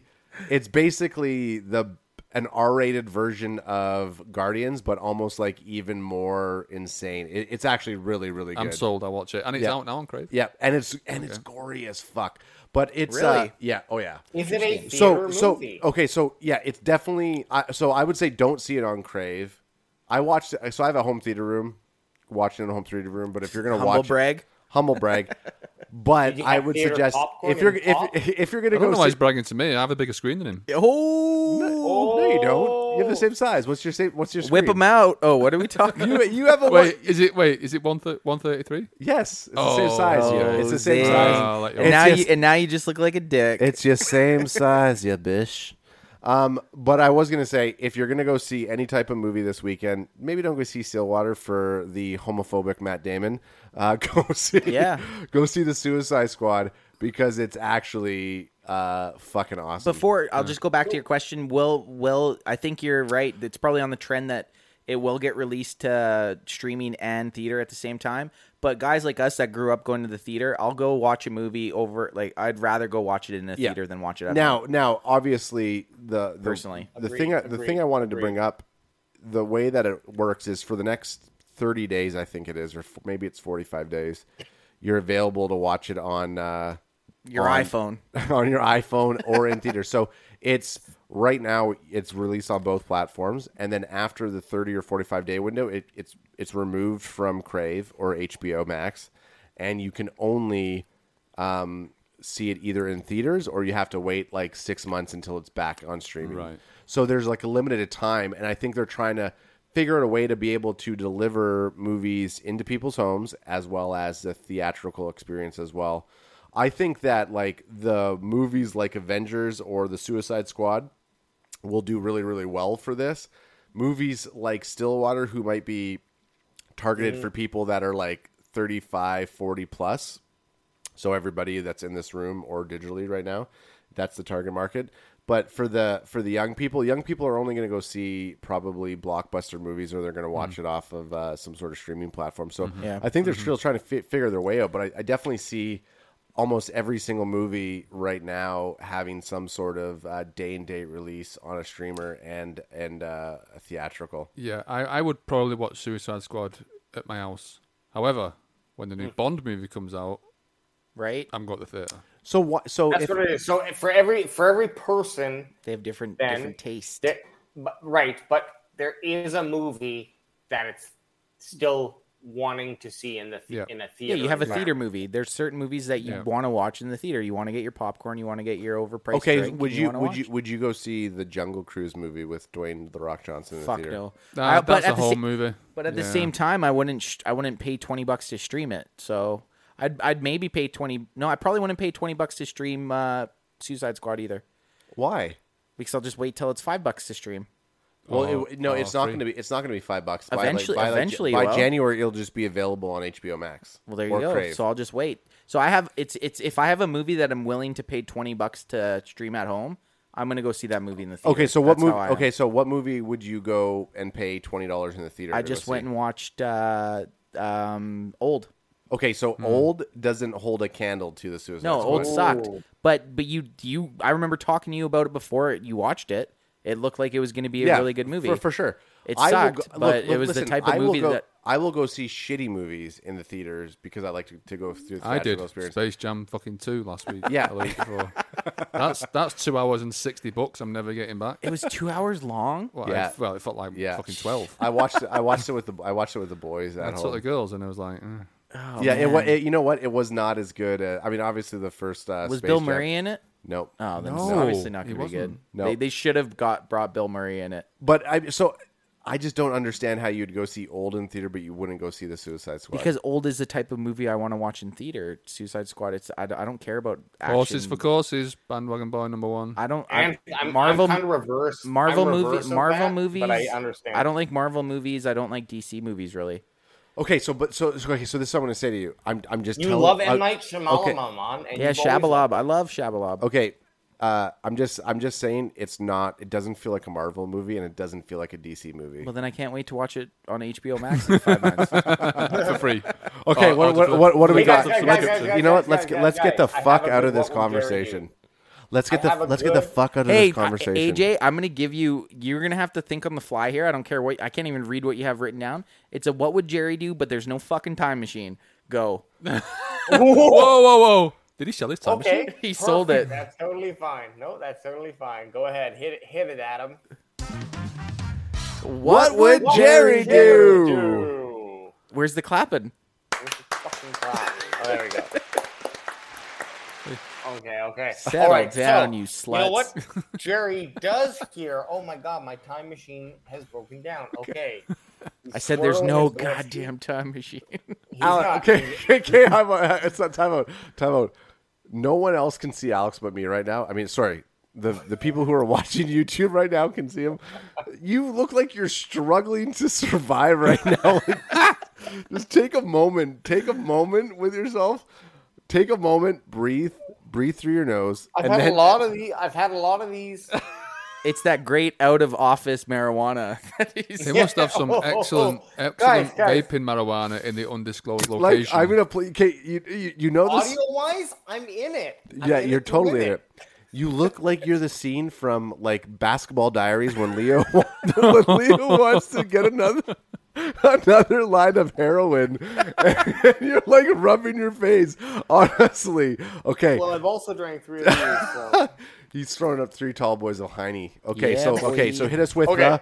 an R-rated version of Guardians, but almost like even more insane. It's actually really, really good. I'm sold. I'll watch it. And it's out now on Crave. Yeah, and it's gory as fuck. But it's Really? yeah, oh yeah. Is it a theater movie? Okay, so yeah, it's definitely. So I would say don't see it on Crave. I watched it. So I have a home theater room, watching it in a home theater room. But if you're gonna Humble watch, brag. humble brag. But Did you I have would theater suggest popcorn if you're and pop? if you're gonna I don't know go why see. he's bragging to me. I have a bigger screen than him. Oh, No, you don't. You have the same size. What's your screen? Whip them out. Oh, what are we talking? You have a Wait, is it 133? Yes, it's the same size. Oh, Yeah, it's the same Zane. size. Oh, like And your- now It's just- now you just look like a dick. It's your same size, you bish. But I was gonna say, if you're gonna go see any type of movie this weekend, maybe don't go see Stillwater for the homophobic Matt Damon. Go see the Suicide Squad because it's actually fucking awesome. Before I'll just go back to your question. Will I think you're right. It's probably on the trend that it will get released to streaming and theater at the same time. But guys like us that grew up going to the theater, I'll go watch a movie over. Like I'd rather go watch it in the theater than watch it at home. Now, obviously, the Personally. the thing I wanted to bring up, the way that it works is for the next 30 days, I think it is, or maybe it's 45 days. You're available to watch it on Your iPhone. on your iPhone or in theater. So it's right now it's released on both platforms, and then after the 30 or 45 day window, it's removed from Crave or HBO Max, and you can only see it either in theaters or you have to wait like 6 months until it's back on streaming. Right. So there's like a limited time, and I think they're trying to figure out a way to be able to deliver movies into people's homes as well as the theatrical experience as well. I think that like the movies like Avengers or the Suicide Squad will do really, really well for this. Movies like Stillwater, who might be targeted for people that are like 35, 40 plus. So everybody that's in this room or digitally right now, that's the target market. But for the young people are only going to go see probably blockbuster movies, or they're going to watch it off of some sort of streaming platform. So I think they're still trying to figure their way out. But I definitely see almost every single movie right now having some sort of day and date release on a streamer and a theatrical. Yeah, I would probably watch Suicide Squad at my house. However, when the new Bond movie comes out, Right? I'm going to the theater. So what? So That's if, what it is. So for every person, They have different Then tastes. but there is a movie that it's still wanting to see in a Yeah, theater. you have a environment. theater movie. There's certain movies that you Yeah. want to watch in the theater. You want to get your popcorn. You want to get your overpriced okay, drink. would and you wanna would watch. you would you go see the Jungle Cruise movie with Dwayne the Rock Johnson in the Fuck theater? no. That's but a at the whole sa- movie. But at the Yeah. same time, I wouldn't pay $20 to stream it. So I'd maybe pay 20. No, I probably wouldn't pay $20 to stream Suicide Squad either, Why? because I'll just wait till it's $5 to stream. Well, it's not free. going to be. It's not going to be $5. Eventually by it will. January, it'll just be available on HBO Max. Well, there you or go. Crave. So I'll just wait. So I have it's if I have a movie that I'm willing to pay $20 to stream at home, I'm gonna go see that movie in the theater. Okay, so what That's movie? how I am. Okay, so what movie would you go and pay $20 in the theater? I to just go went see? and watched Old. Okay, so Old doesn't hold a candle to the Suicide No, Squad. Old sucked. But you I remember talking to you about it before you watched it. It looked like it was going to be a really good movie. for sure. It I will sucked, go- but it was the type of I will movie go- that- I will go see shitty movies in the theaters because I like to go through the I did theatrical experience. Space Jam fucking 2 last week. Yeah. the week before. That's 2 hours and $60 I'm never getting back. It was 2 hours long. Well, Yeah. it felt like fucking 12. I watched it with the boys at I home. took the girls and I was like, Oh, Yeah, man. you know what? It was not as good. I mean, obviously the first Was Space Bill Jam- Murray in it? Nope. Oh, then it's No, obviously not he going to be good. wasn't. No. They should have brought Bill Murray in it But I just don't understand how you'd go see Old in theater, but you wouldn't go see the Suicide Squad. because Old is the type of movie I want to watch in theater. Suicide Squad. I don't care about action. horses for courses, bandwagon boy number 1. I don't. And I'm Marvel kind of reverse. Marvel I'm movie reverse of Marvel that, movies. but I understand. I don't like Marvel movies. I don't like DC movies really. Okay, so this is what I'm going to say to you. I'm just You telling love M. uh, Night Shyamalan, okay. man. And Yeah, you've always Shabalob. I love Shabalob. Okay, I'm just saying it's not. It doesn't feel like a Marvel movie, and it doesn't feel like a DC movie. Well, then I can't wait to watch it on HBO Max in 5 months. For free. Okay, what do we Hey, got? guys, You know what? guys, Let's get the guys, I fuck have a out good of this what would Jerry conversation. do? Let's get I have a the good- fuck out of Hey, this conversation. AJ, I'm gonna give you. You're gonna have to think on the fly here. I don't care what. I can't even read what you have written down. It's a what would Jerry do? But there's no fucking time machine. Go. Whoa. Did he sell his time machine? Okay, He sold perfect. it. That's totally fine. No, that's totally fine. Go ahead, hit it, Adam. What would What Jerry would Jerry do? do? Where's the clapping? Where's the fucking clap? Oh, there we go. Okay. Settle All right, down, so, you sluts. You know what? Jerry does hear, oh my God, my time machine has broken down. Okay. I said there's Swirling no his whiskey. goddamn time machine. He's Alex, not. okay. It's not time out. No one else can see Alex but me right now. I mean, sorry. The people who are watching YouTube right now can see him. You look like you're struggling to survive right now. Just take a moment. Take a moment with yourself. Take a moment. Breathe through your nose. I've had a lot of these. It's that great out of office marijuana. He must have some excellent Guys. vaping marijuana in the undisclosed Like location. I'm gonna play. Okay, you know this. Audio wise, I'm in it. Yeah, you're totally in it. You look like you're the scene from like Basketball Diaries when Leo wants to get another line of heroin, and you're like rubbing your face. Honestly, okay. Well, I've also drank 3 of these. So. He's throwing up 3 tall boys of Heine. Okay, Yeah, so boy. so hit us with Okay.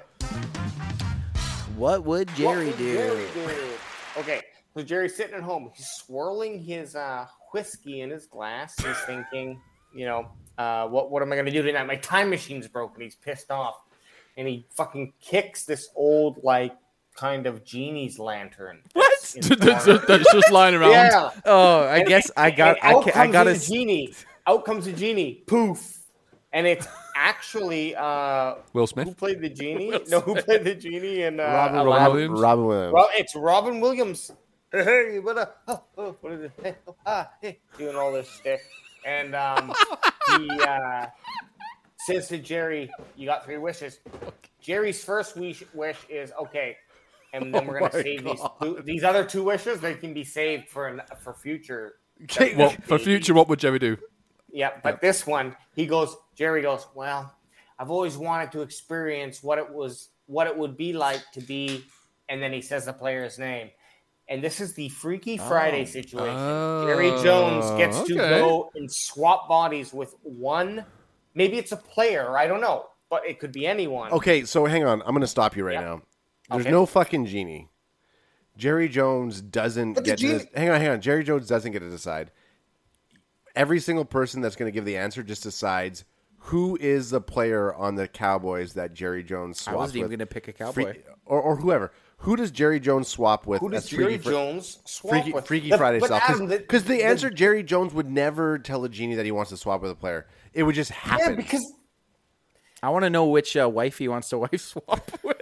What would Jerry What would do? Jerry do? Okay, so Jerry's sitting at home. He's swirling his whiskey in his glass. He's thinking, what am I going to do tonight? My time machine's broken. He's pissed off. And he fucking kicks this old, like, kind of genie's lantern. What? That's just lying around. Yeah. Oh, I guess I got a a genie. Out comes a genie. Poof. And it's actually Will Smith. who played the genie? Who played the genie in Robin Aladdin? Williams. Robin Williams. Well, it's Robin Williams. Hey, what is it? Hey, hey, doing all this shit. And he says to Jerry, "You got 3 wishes." Jerry's first wish is okay, and then we're gonna save these other 2 wishes. They can be saved for future. Well, for future, what would Jerry do? Yeah, but this one, Jerry goes, well, I've always wanted to experience what it would be like to be, and then he says the player's name. And this is the Freaky Friday situation. Jerry Jones gets to go and swap bodies with one, maybe it's a player, I don't know, but it could be anyone. Okay, so hang on. I'm going to stop you right now. There's no fucking genie. Jerry Jones doesn't get to hang on. Jerry Jones doesn't get to decide. Every single person that's going to give the answer just decides who is the player on the Cowboys that Jerry Jones swaps with. I wasn't even going to pick a Cowboy. Or whoever. Who does Jerry Jones swap with? Who does Jerry Jones swap with? Freaky Friday style. Adam, Because the answer, Jerry Jones would never tell a genie that he wants to swap with a player. It would just happen. Yeah, because I want to know which wife he wants to wife swap with.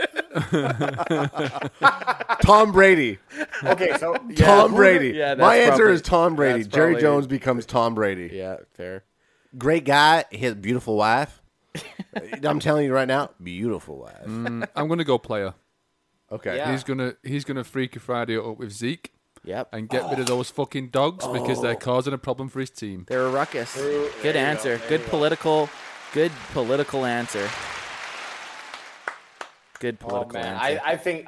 Tom Brady. okay, so Tom Brady. Yeah, that's My answer probably- is Tom Brady. that's Jerry probably- Jones becomes Tom Brady. Yeah, fair. Great guy. His beautiful wife. I'm telling you right now, beautiful wife. I'm going to go player. Okay. Yeah. He's gonna Freaky Friday it up with Zeke Yep. and get rid of those fucking dogs because they're causing a problem for his team. They're a ruckus. Good There you answer. go. Good political answer. Good Oh political man, answer. I think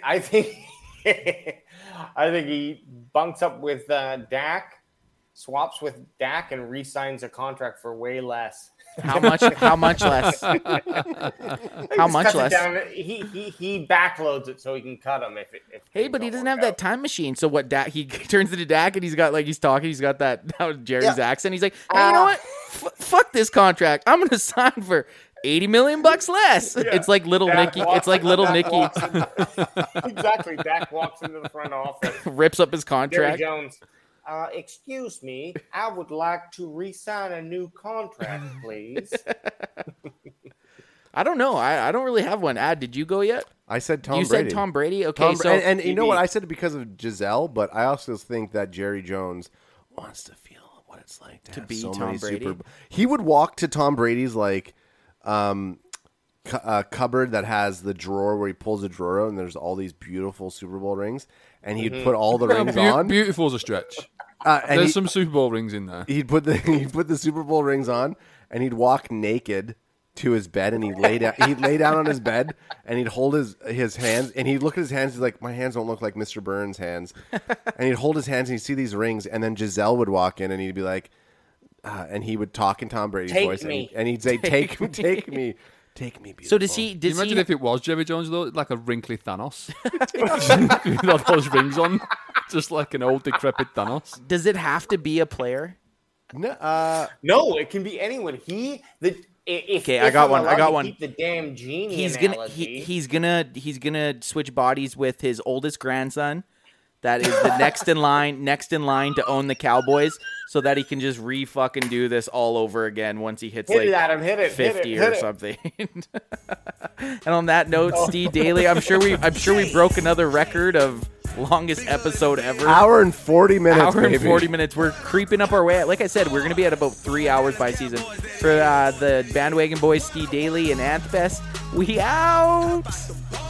I think he bunks up with Dak, swaps with Dak, and re-signs a contract for way less. How much? How much less? How Just much cuts it less? down. He backloads it so he can cut him if Hey, but he doesn't have that time machine. So what? Dak, he turns into Dak, and he's got he's talking. He's got that Jerry's accent. He's like, hey, you know what? Fuck this contract. I'm gonna sign for $80 million less. It's like little Dak Nicky. walks- It's like little Dak Nicky walks exactly. Dak walks into the front office. rips up his Jerry contract. Jones. Excuse me, I would like to re-sign a new contract, please. I don't know. I don't really have one. Did you go yet? I said Tom you Brady. said Tom Brady. Okay, so and you know what? I said it because of Giselle, but I also think that Jerry Jones wants to feel what it's like to have be so Tom many Brady? He would walk to Tom Brady's cupboard that has the drawer where he pulls the drawer out, and there's all these beautiful Super Bowl rings, and he'd put all the rings on. Beautiful's a stretch. And There's some Super Bowl rings in there. he'd put the Super Bowl rings on, and he'd walk naked to his bed, and he'd lay down on his bed, and he'd hold his hands, and he'd look at his hands. He's like, my hands don't look like Mr. Burns' hands, and he'd hold his hands, and he'd see these rings, and then Giselle would walk in, and he'd be like, and he would talk in Tom Brady's Take voice, me. and he'd say, take me, beautiful. so does he? Can Does you imagine he? if it was Jerry Jones, though? Like a wrinkly Thanos. With all those rings on. Just like an old decrepit Thanos. Does it have to be a player? No, it can be anyone. I got one. Keep the damn genie He's analogy. he's gonna switch bodies with his oldest grandson. That is the next in line to own the Cowboys, so that he can just fucking do this all over again once he hits Hit it, Adam. 50 or something. And on that note, Steve Daly, I'm sure we broke another record of longest episode ever. Hour and 40 minutes. Hour and 40 minutes. We're creeping up our way. Like I said, we're going to be at about 3 hours by season. For the Bandwagon Boys, Steve Daly and Anthbest, we out.